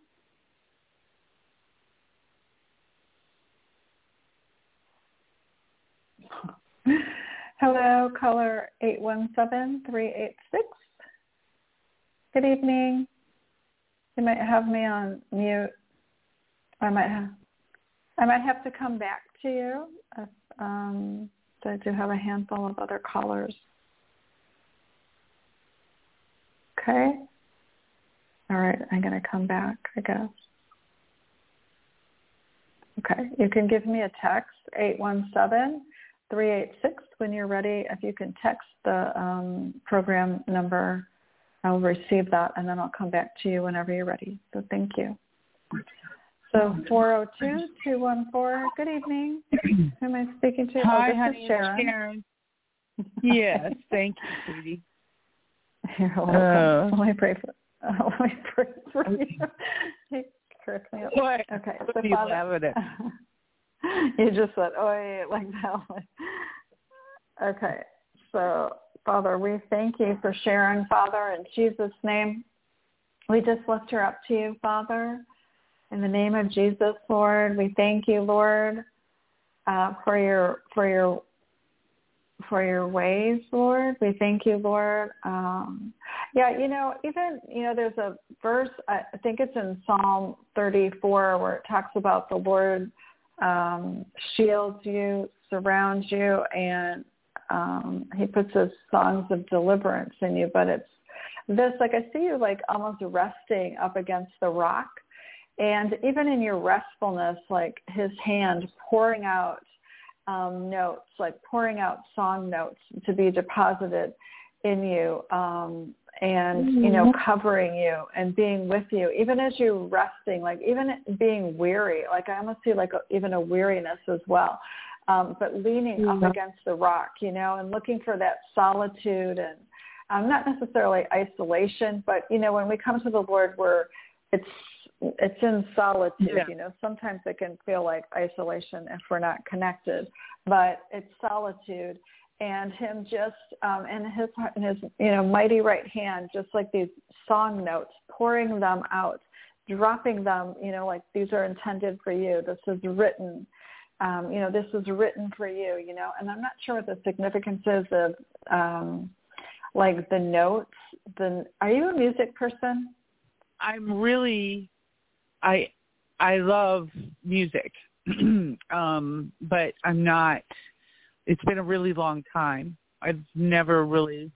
Hello, caller 817-386. Good evening. You might have me on mute. I might have to come back to you. So I do have a handful of other callers. Okay. All right. I'm going to come back, I guess. Okay. You can give me a text, 817-386, when you're ready. If you can text the program number, I'll receive that, and then I'll come back to you whenever you're ready. So thank you. So 402-214, good evening. Who am I speaking to? Hi, this honey, is Sharon. Sharon. Yes, thank you, sweetie. You're welcome. Let me pray for you. Hey, correct me up. What? Okay. What So are you Father, laughing at? you just said, "Oh, like that one." Okay. So Father, we thank you for Sharon, Father, in Jesus' name. We just lift her up to you, Father. In the name of Jesus, Lord, we thank you, Lord, for your ways, Lord. We thank you, Lord. There's a verse, I think it's in Psalm 34, where it talks about the Lord shields you, surrounds you, and he puts his songs of deliverance in you. But it's this, like, I see you like almost resting up against the rock. And even in your restfulness, like his hand pouring out notes, like pouring out song notes to be deposited in you, and, covering you and being with you, even as you're resting, like even being weary, like I almost see like even a weariness as well, but leaning up against the rock, and looking for that solitude and not necessarily isolation, but, when we come to the Lord, it's in solitude, sometimes it can feel like isolation if we're not connected, but it's solitude, and him just, in his mighty right hand, just like these song notes, pouring them out, dropping them, like these are intended for you. This is written, this is written for you, and I'm not sure what the significance is of, like the notes. Are you a music person? I'm really, I love music, but I'm not. It's been a really long time. I've never really,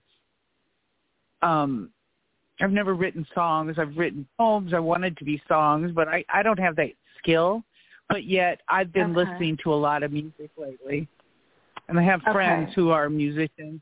I've never written songs. I've written poems. I wanted to be songs, but I don't have that skill. But yet I've been listening to a lot of music lately, and I have friends who are musicians.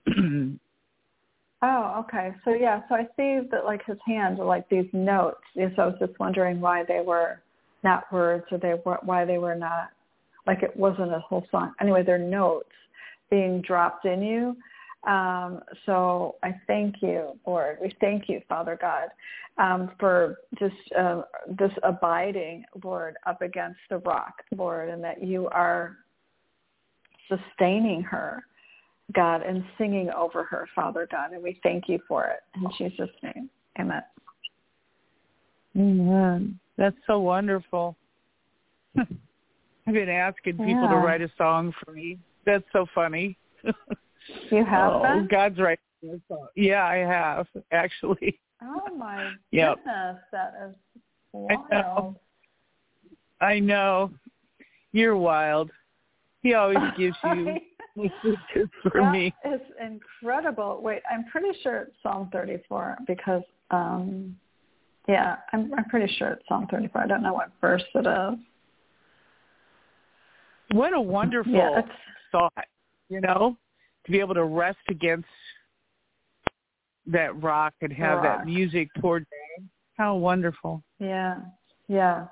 Oh, okay. So I see that like his hands are like these notes. So I was just wondering why they were not words, or why they were not, like it wasn't a whole song. Anyway, they're notes being dropped in you. So I thank you, Lord. We thank you, Father God, for just this abiding, Lord, up against the rock, Lord, and that you are sustaining her, God, and singing over her, Father God, and we thank you for it. In Jesus' name, amen. Amen. That's so wonderful. I've been asking people to write a song for me. That's so funny. You have been? God's writing a song. Yeah, I have, actually. Oh, my goodness. That is wild. I know. You're wild. He always gives you messages for me. That is incredible. Wait, I'm pretty sure it's Psalm 34 because, I'm pretty sure it's Psalm 34. I don't know what verse it is. What a wonderful thought, to be able to rest against that rock and have that music poured down. How wonderful. Yeah. Yes,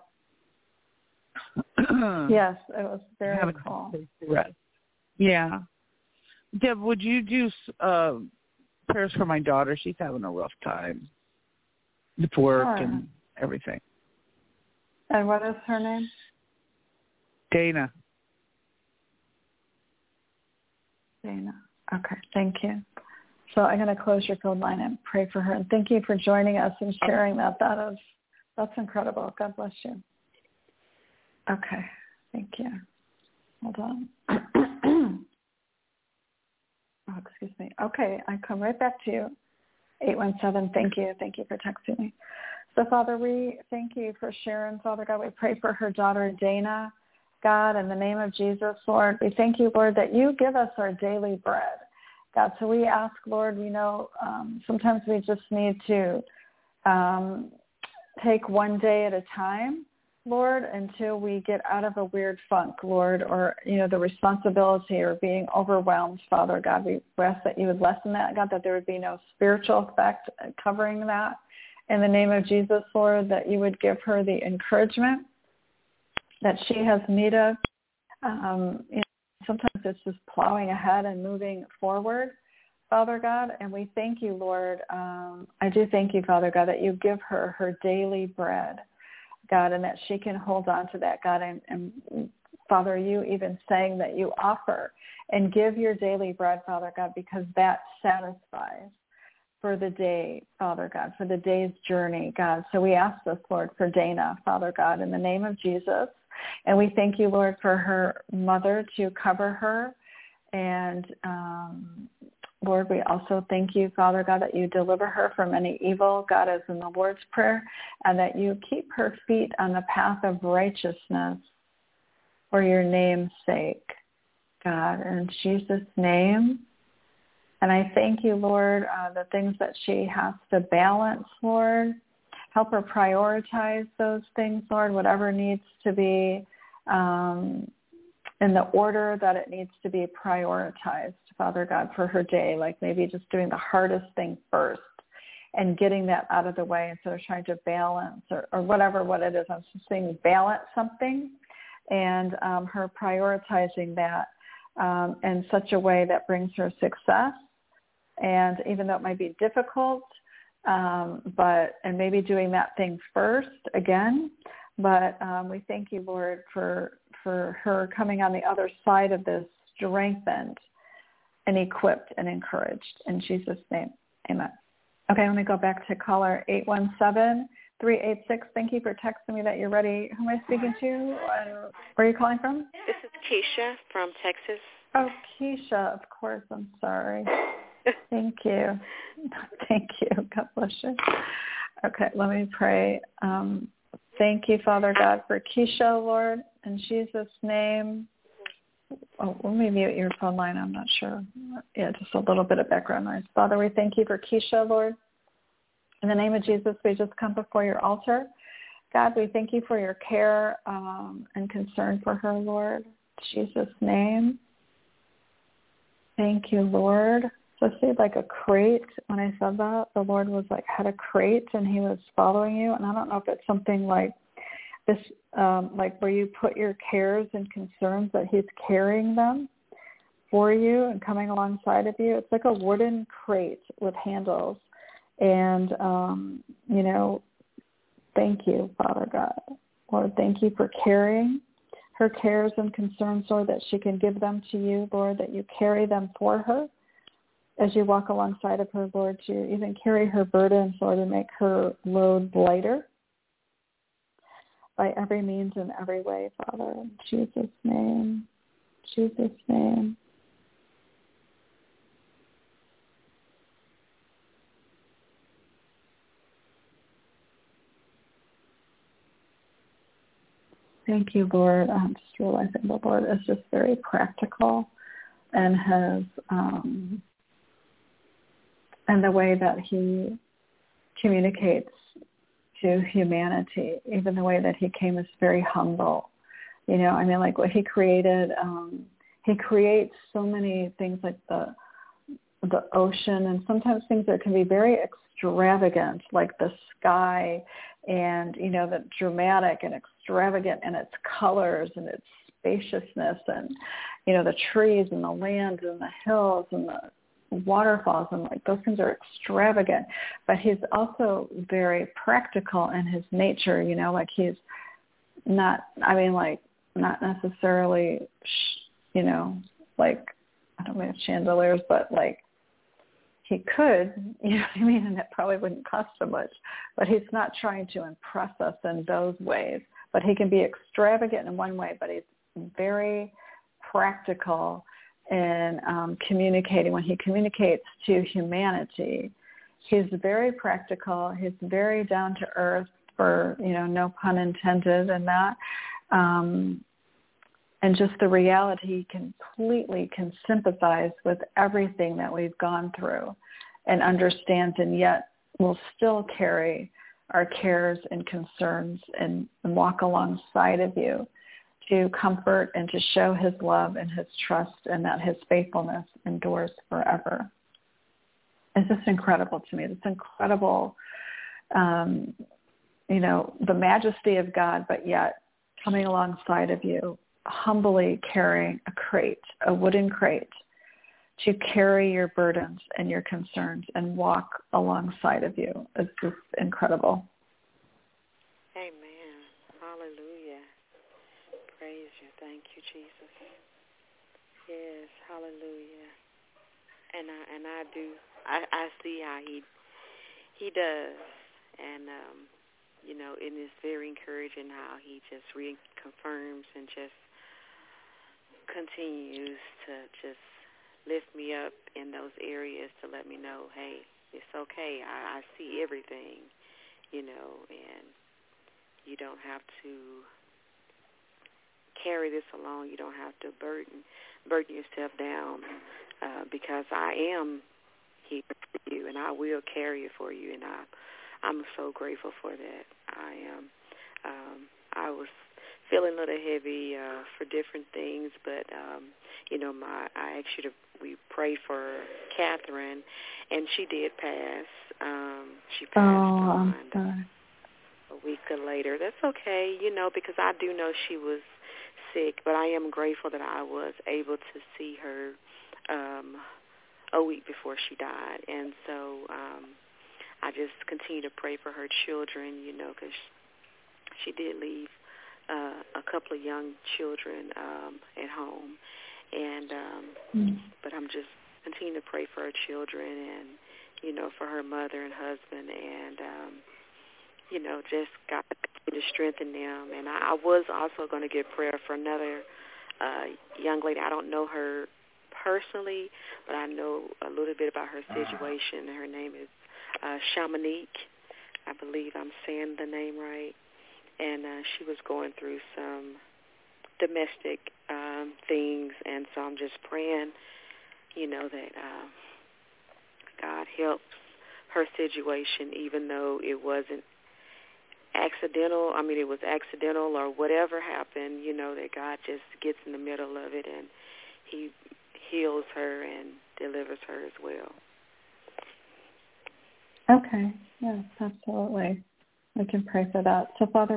it was very cool. Yeah. Deb, would you do prayers for my daughter? She's having a rough time with work and everything. And what is her name? Dana. Dana. Okay, thank you. So I'm going to close your phone line and pray for her. And thank you for joining us and sharing that. That's incredible. God bless you. Okay, thank you. Hold on. Oh, excuse me. Okay, I come right back to you. 817, thank you. Thank you for texting me. So, Father, we thank you for Sharon. Father God, we pray for her daughter, Dana. God, in the name of Jesus, Lord, we thank you, Lord, that you give us our daily bread. God, so we ask, Lord, we know sometimes we just need to take one day at a time, Lord, until we get out of a weird funk, Lord, or, the responsibility or being overwhelmed, Father God. We ask that you would lessen that, God, that there would be no spiritual effect covering that. In the name of Jesus, Lord, that you would give her the encouragement that she has need of. Sometimes it's just plowing ahead and moving forward, Father God, and we thank you, Lord. I do thank you, Father God, that you give her daily bread, God, and that she can hold on to that, God, and Father, you even saying that you offer and give your daily bread, Father God, because that satisfies for the day, Father God, for the day's journey, God. So we ask this, Lord, for Dana, Father God, in the name of Jesus. And we thank you, Lord, for her mother to cover her. And Lord, we also thank you, Father God, that you deliver her from any evil, God, as in the Lord's Prayer, and that you keep her feet on the path of righteousness for your name's sake, God, in Jesus' name. And I thank you, Lord, the things that she has to balance, Lord. Help her prioritize those things, Lord, whatever needs to be in the order that it needs to be prioritized, Father God, for her day, like maybe just doing the hardest thing first and getting that out of the way instead of trying to balance or whatever what it is. I'm just saying balance something and her prioritizing that in such a way that brings her success. And even though it might be difficult, and maybe doing that thing first again, but we thank you, Lord, for her coming on the other side of this strengthened and equipped and encouraged. In Jesus' name, amen. Okay, let me go back to caller 817-386. Thank you for texting me that you're ready. Who am I speaking to? Where are you calling from? This is Keisha from Texas. Oh, Keisha, of course. I'm sorry. Thank you. Thank you. God bless you. Okay, let me pray. Thank you, Father God, for Keisha, Lord, in Jesus' name. Oh, let me mute your phone line. I'm not sure. Yeah, just a little bit of background noise. Father, we thank you for Keisha, Lord. In the name of Jesus, we just come before your altar. God, we thank you for your care and concern for her, Lord. In Jesus' name. Thank you, Lord. So I see like a crate. When I said that, the Lord was like, had a crate and he was following you. And I don't know if it's something like this, like where you put your cares and concerns, that he's carrying them for you and coming alongside of you. It's like a wooden crate with handles. And, thank you, Father God. Lord, thank you for carrying her cares and concerns, Lord, that she can give them to you, Lord, that you carry them for her as you walk alongside of her, Lord, to even carry her burdens, Lord, and make her load lighter by every means and every way, Father. In Jesus' name. Jesus' name. Thank you, Lord. I'm just realizing the Lord is just very practical and has, and the way that he communicates to humanity, even the way that he came is very humble. Like what he created, he creates so many things like the ocean and sometimes things that can be very extravagant, like the sky and, the dramatic and extravagant in its colors and its spaciousness and, the trees and the land and the hills and the waterfalls and like those things are extravagant, but he's also very practical in his nature, like he's not, not necessarily, like, I don't mean chandeliers, but like he could, and it probably wouldn't cost so much, but he's not trying to impress us in those ways, but he can be extravagant in one way, but he's very practical in communicating. When he communicates to humanity, he's very practical. He's very down to earth, for no pun intended in that. And just the reality, he completely can sympathize with everything that we've gone through and understands, and yet will still carry our cares and concerns and walk alongside of you to comfort and to show his love and his trust, and that his faithfulness endures forever. It's just incredible to me. It's incredible, the majesty of God, but yet coming alongside of you, humbly carrying a crate, a wooden crate, to carry your burdens and your concerns and walk alongside of you. It's just incredible. Amen. Hallelujah. Praise you. Thank you, Jesus. Yes, hallelujah. And I do. I see how he does, and it is very encouraging how he just reconfirms and just continues to just lift me up in those areas to let me know, hey, it's okay. I see everything, and you don't have to carry this alone. You don't have to burden yourself down because I am here for you, and I will carry it for you, and I'm so grateful for that. I am. I was feeling a little heavy for different things, but I asked you to. We prayed for Catherine, and she did pass. She passed on a week later. That's okay, because I do know she was sick, but I am grateful that I was able to see her a week before she died, and so I just continue to pray for her children, because she did leave a couple of young children at home, and but I'm just continuing to pray for her children and for her mother and husband, and just God to strengthen them. And I was also going to get prayer for another young lady. I don't know her personally, but I know a little bit about her situation. Her name is Shamanique. I believe I'm saying the name right. And she was going through some domestic things, and so I'm just praying, that God helps her situation, even though it wasn't accidental. I mean, it was accidental or whatever happened, that God just gets in the middle of it and he heals her and delivers her as well. Okay. Yes, absolutely. We can pray for that. So, Father,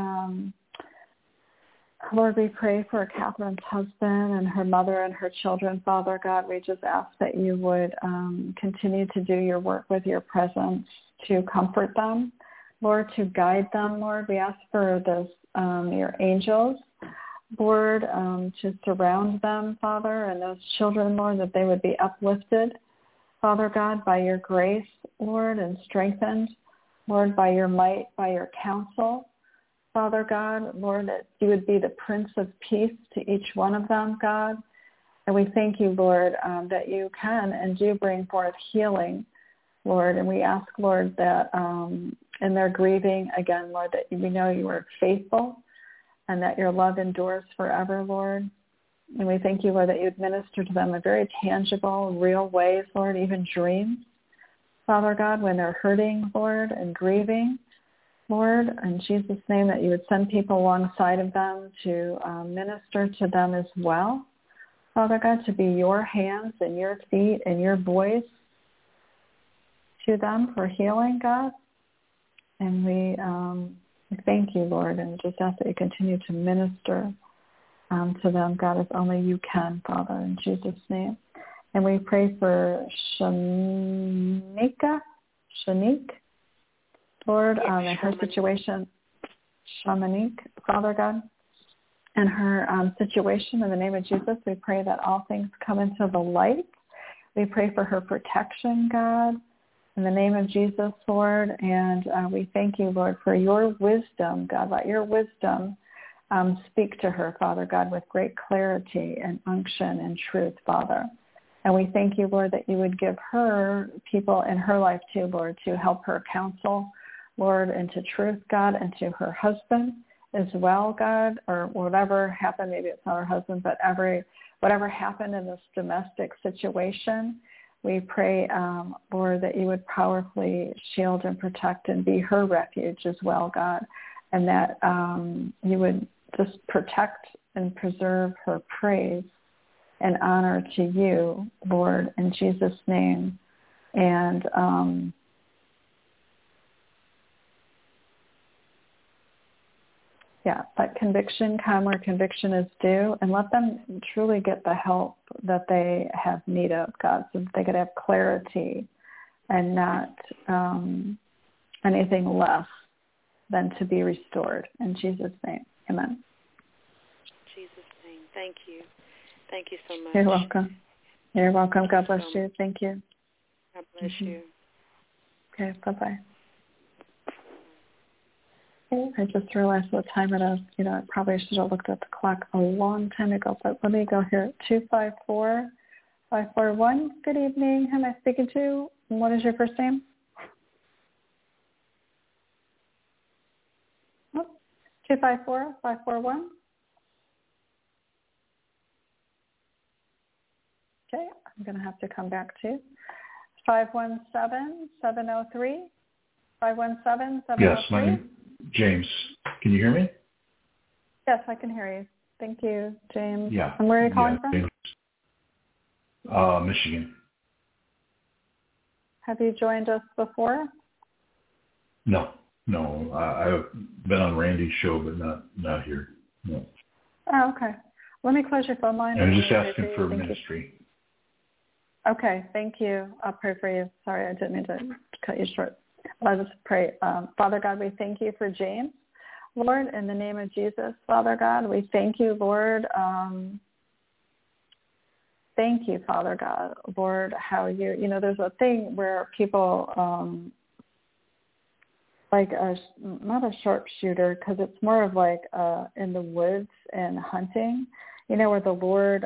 Lord, we pray for Catherine's husband and her mother and her children. Father God, we just ask that you would continue to do your work with your presence to comfort them, Lord, to guide them, Lord. We ask for this, your angels, Lord, to surround them, Father, and those children, Lord, that they would be uplifted, Father God, by your grace, Lord, and strengthened, Lord, by your might, by your counsel, Father God, Lord, that you would be the Prince of Peace to each one of them, God. And we thank you, Lord, that you can and do bring forth healing, Lord. And we ask, Lord, that in their grieving, again, Lord, that we know you are faithful and that your love endures forever, Lord. And we thank you, Lord, that you'd minister to them in very tangible, real ways, Lord, even dreams, Father God, when they're hurting, Lord, and grieving, Lord, in Jesus' name, that you would send people alongside of them to minister to them as well, Father God, to be your hands and your feet and your voice to them for healing, God. And we thank you, Lord, and just ask that you continue to minister to them, God, as only you can, Father, in Jesus' name. And we pray for Shanique, Lord, and her situation, Shamanique, Father God, and her situation. In the name of Jesus, we pray that all things come into the light. We pray for her protection, God, in the name of Jesus, Lord. And we thank you, Lord, for your wisdom, God. Let your wisdom speak to her, Father God, with great clarity and unction and truth, Father. And we thank you, Lord, that you would give her people in her life too, Lord, to help her counsel, Lord, into truth, God, and to her husband as well, God, or whatever happened. Maybe it's not her husband, but whatever happened in this domestic situation, we pray, Lord, that you would powerfully shield and protect and be her refuge as well, God, and that you would just protect and preserve her praise and honor to you, Lord, in Jesus' name. And let conviction come where conviction is due, and let them truly get the help that they have need of, God, so that they could have clarity and not anything less than to be restored. In Jesus' name, amen. Jesus' Thank you. Thank you so much. You're welcome. You're welcome. God bless you. Thank you. God bless you. Okay, bye-bye. Okay, I just realized what time it is. You know, I probably should have looked at the clock a long time ago, but let me go here. 254-541. Good evening. Who am I speaking to? What is your first name? 254-541. Okay, I'm going to have to come back to 517-703. 517-703. Yes, my name James. Can you hear me? Yes, I can hear you. Thank you, James. Yeah. And where are you calling from? James. Michigan. Have you joined us before? No. I've been on Randy's show, but not here. No. Oh, okay. Let me close your phone line. I'm just asking for ministry. Okay, thank you. I'll pray for you. Sorry, I didn't mean to cut you short. I'll just pray. Father God, we thank you for James. Lord, in the name of Jesus, Father God, we thank you, Lord. Thank you, Father God, Lord, how you know, there's a thing where people, like not a sharpshooter, because it's more of like in the woods and hunting, you know, where the Lord,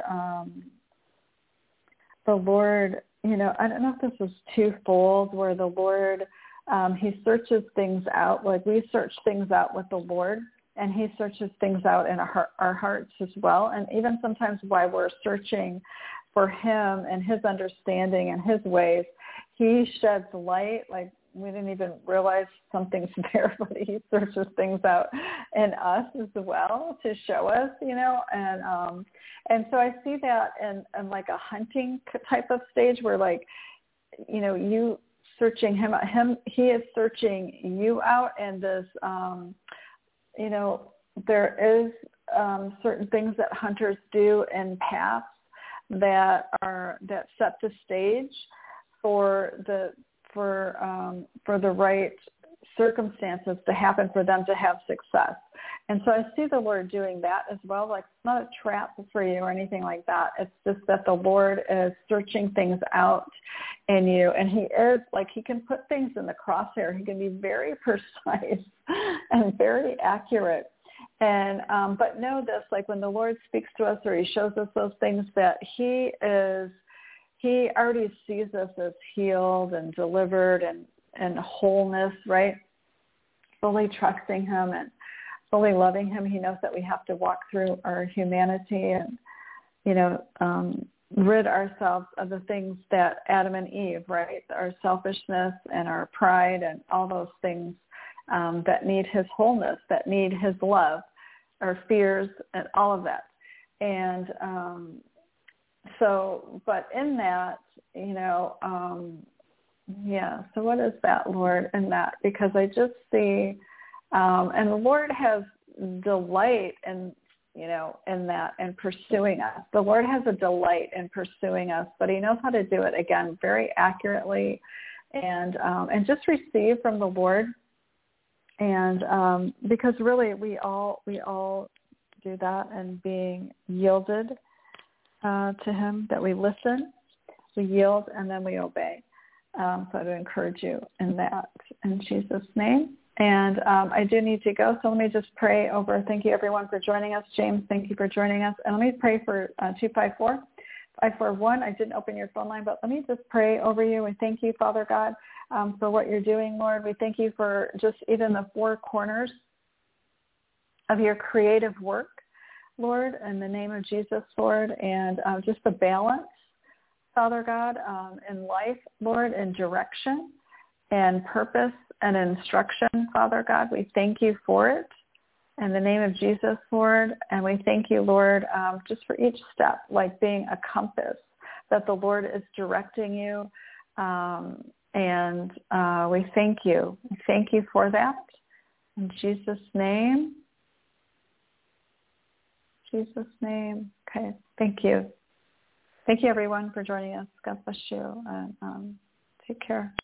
you know, I don't know if this is twofold, where the Lord, he searches things out, like we search things out with the Lord, and he searches things out in our hearts as well. And even sometimes while we're searching for him and his understanding and his ways, he sheds light, like we didn't even realize something's there, but he searches things out in us as well to show us, you know, and so I see that in like a hunting type of stage where, like, you know, you searching him, he is searching you out, and this, you know, there is certain things that hunters do in paths that set the stage for the right circumstances to happen for them to have success. And so I see the Lord doing that as well. Like, it's not a trap for you or anything like that. It's just that the Lord is searching things out in you. And he is, like, he can put things in the crosshair. He can be very precise and very accurate. And but know this, like, when the Lord speaks to us or he shows us those things, that he already sees us as healed and delivered and wholeness, right? Fully trusting him and fully loving him. He knows that we have to walk through our humanity and, you know, rid ourselves of the things that Adam and Eve, right? Our selfishness and our pride and all those things that need his wholeness, that need his love, our fears and all of that. And so, but in that, you know, yeah, so what is that, Lord, in that? Because I just see, and the Lord has delight in, you know, in that and pursuing us. The Lord has a delight in pursuing us, but he knows how to do it, again, very accurately, and just receive from the Lord. And because really we all do that, and being yielded to him, that we listen, we yield, and then we obey. So I would encourage you in that, in Jesus' name. And I do need to go, so let me just pray over. Thank you, everyone, for joining us. James, thank you for joining us. And let me pray for 254-541. I didn't open your phone line, but let me just pray over you. And thank you, Father God, for what you're doing, Lord. We thank you for just even the four corners of your creative work, Lord, in the name of Jesus, Lord, and just the balance, Father God, in life, Lord, in direction and purpose and instruction, Father God. We thank you for it in the name of Jesus, Lord. And we thank you, Lord, just for each step, like being a compass, that the Lord is directing you. And we thank you. We thank you for that. In Jesus' name. Jesus' name. Okay. Thank you. Thank you, everyone, for joining us. God bless you. And take care.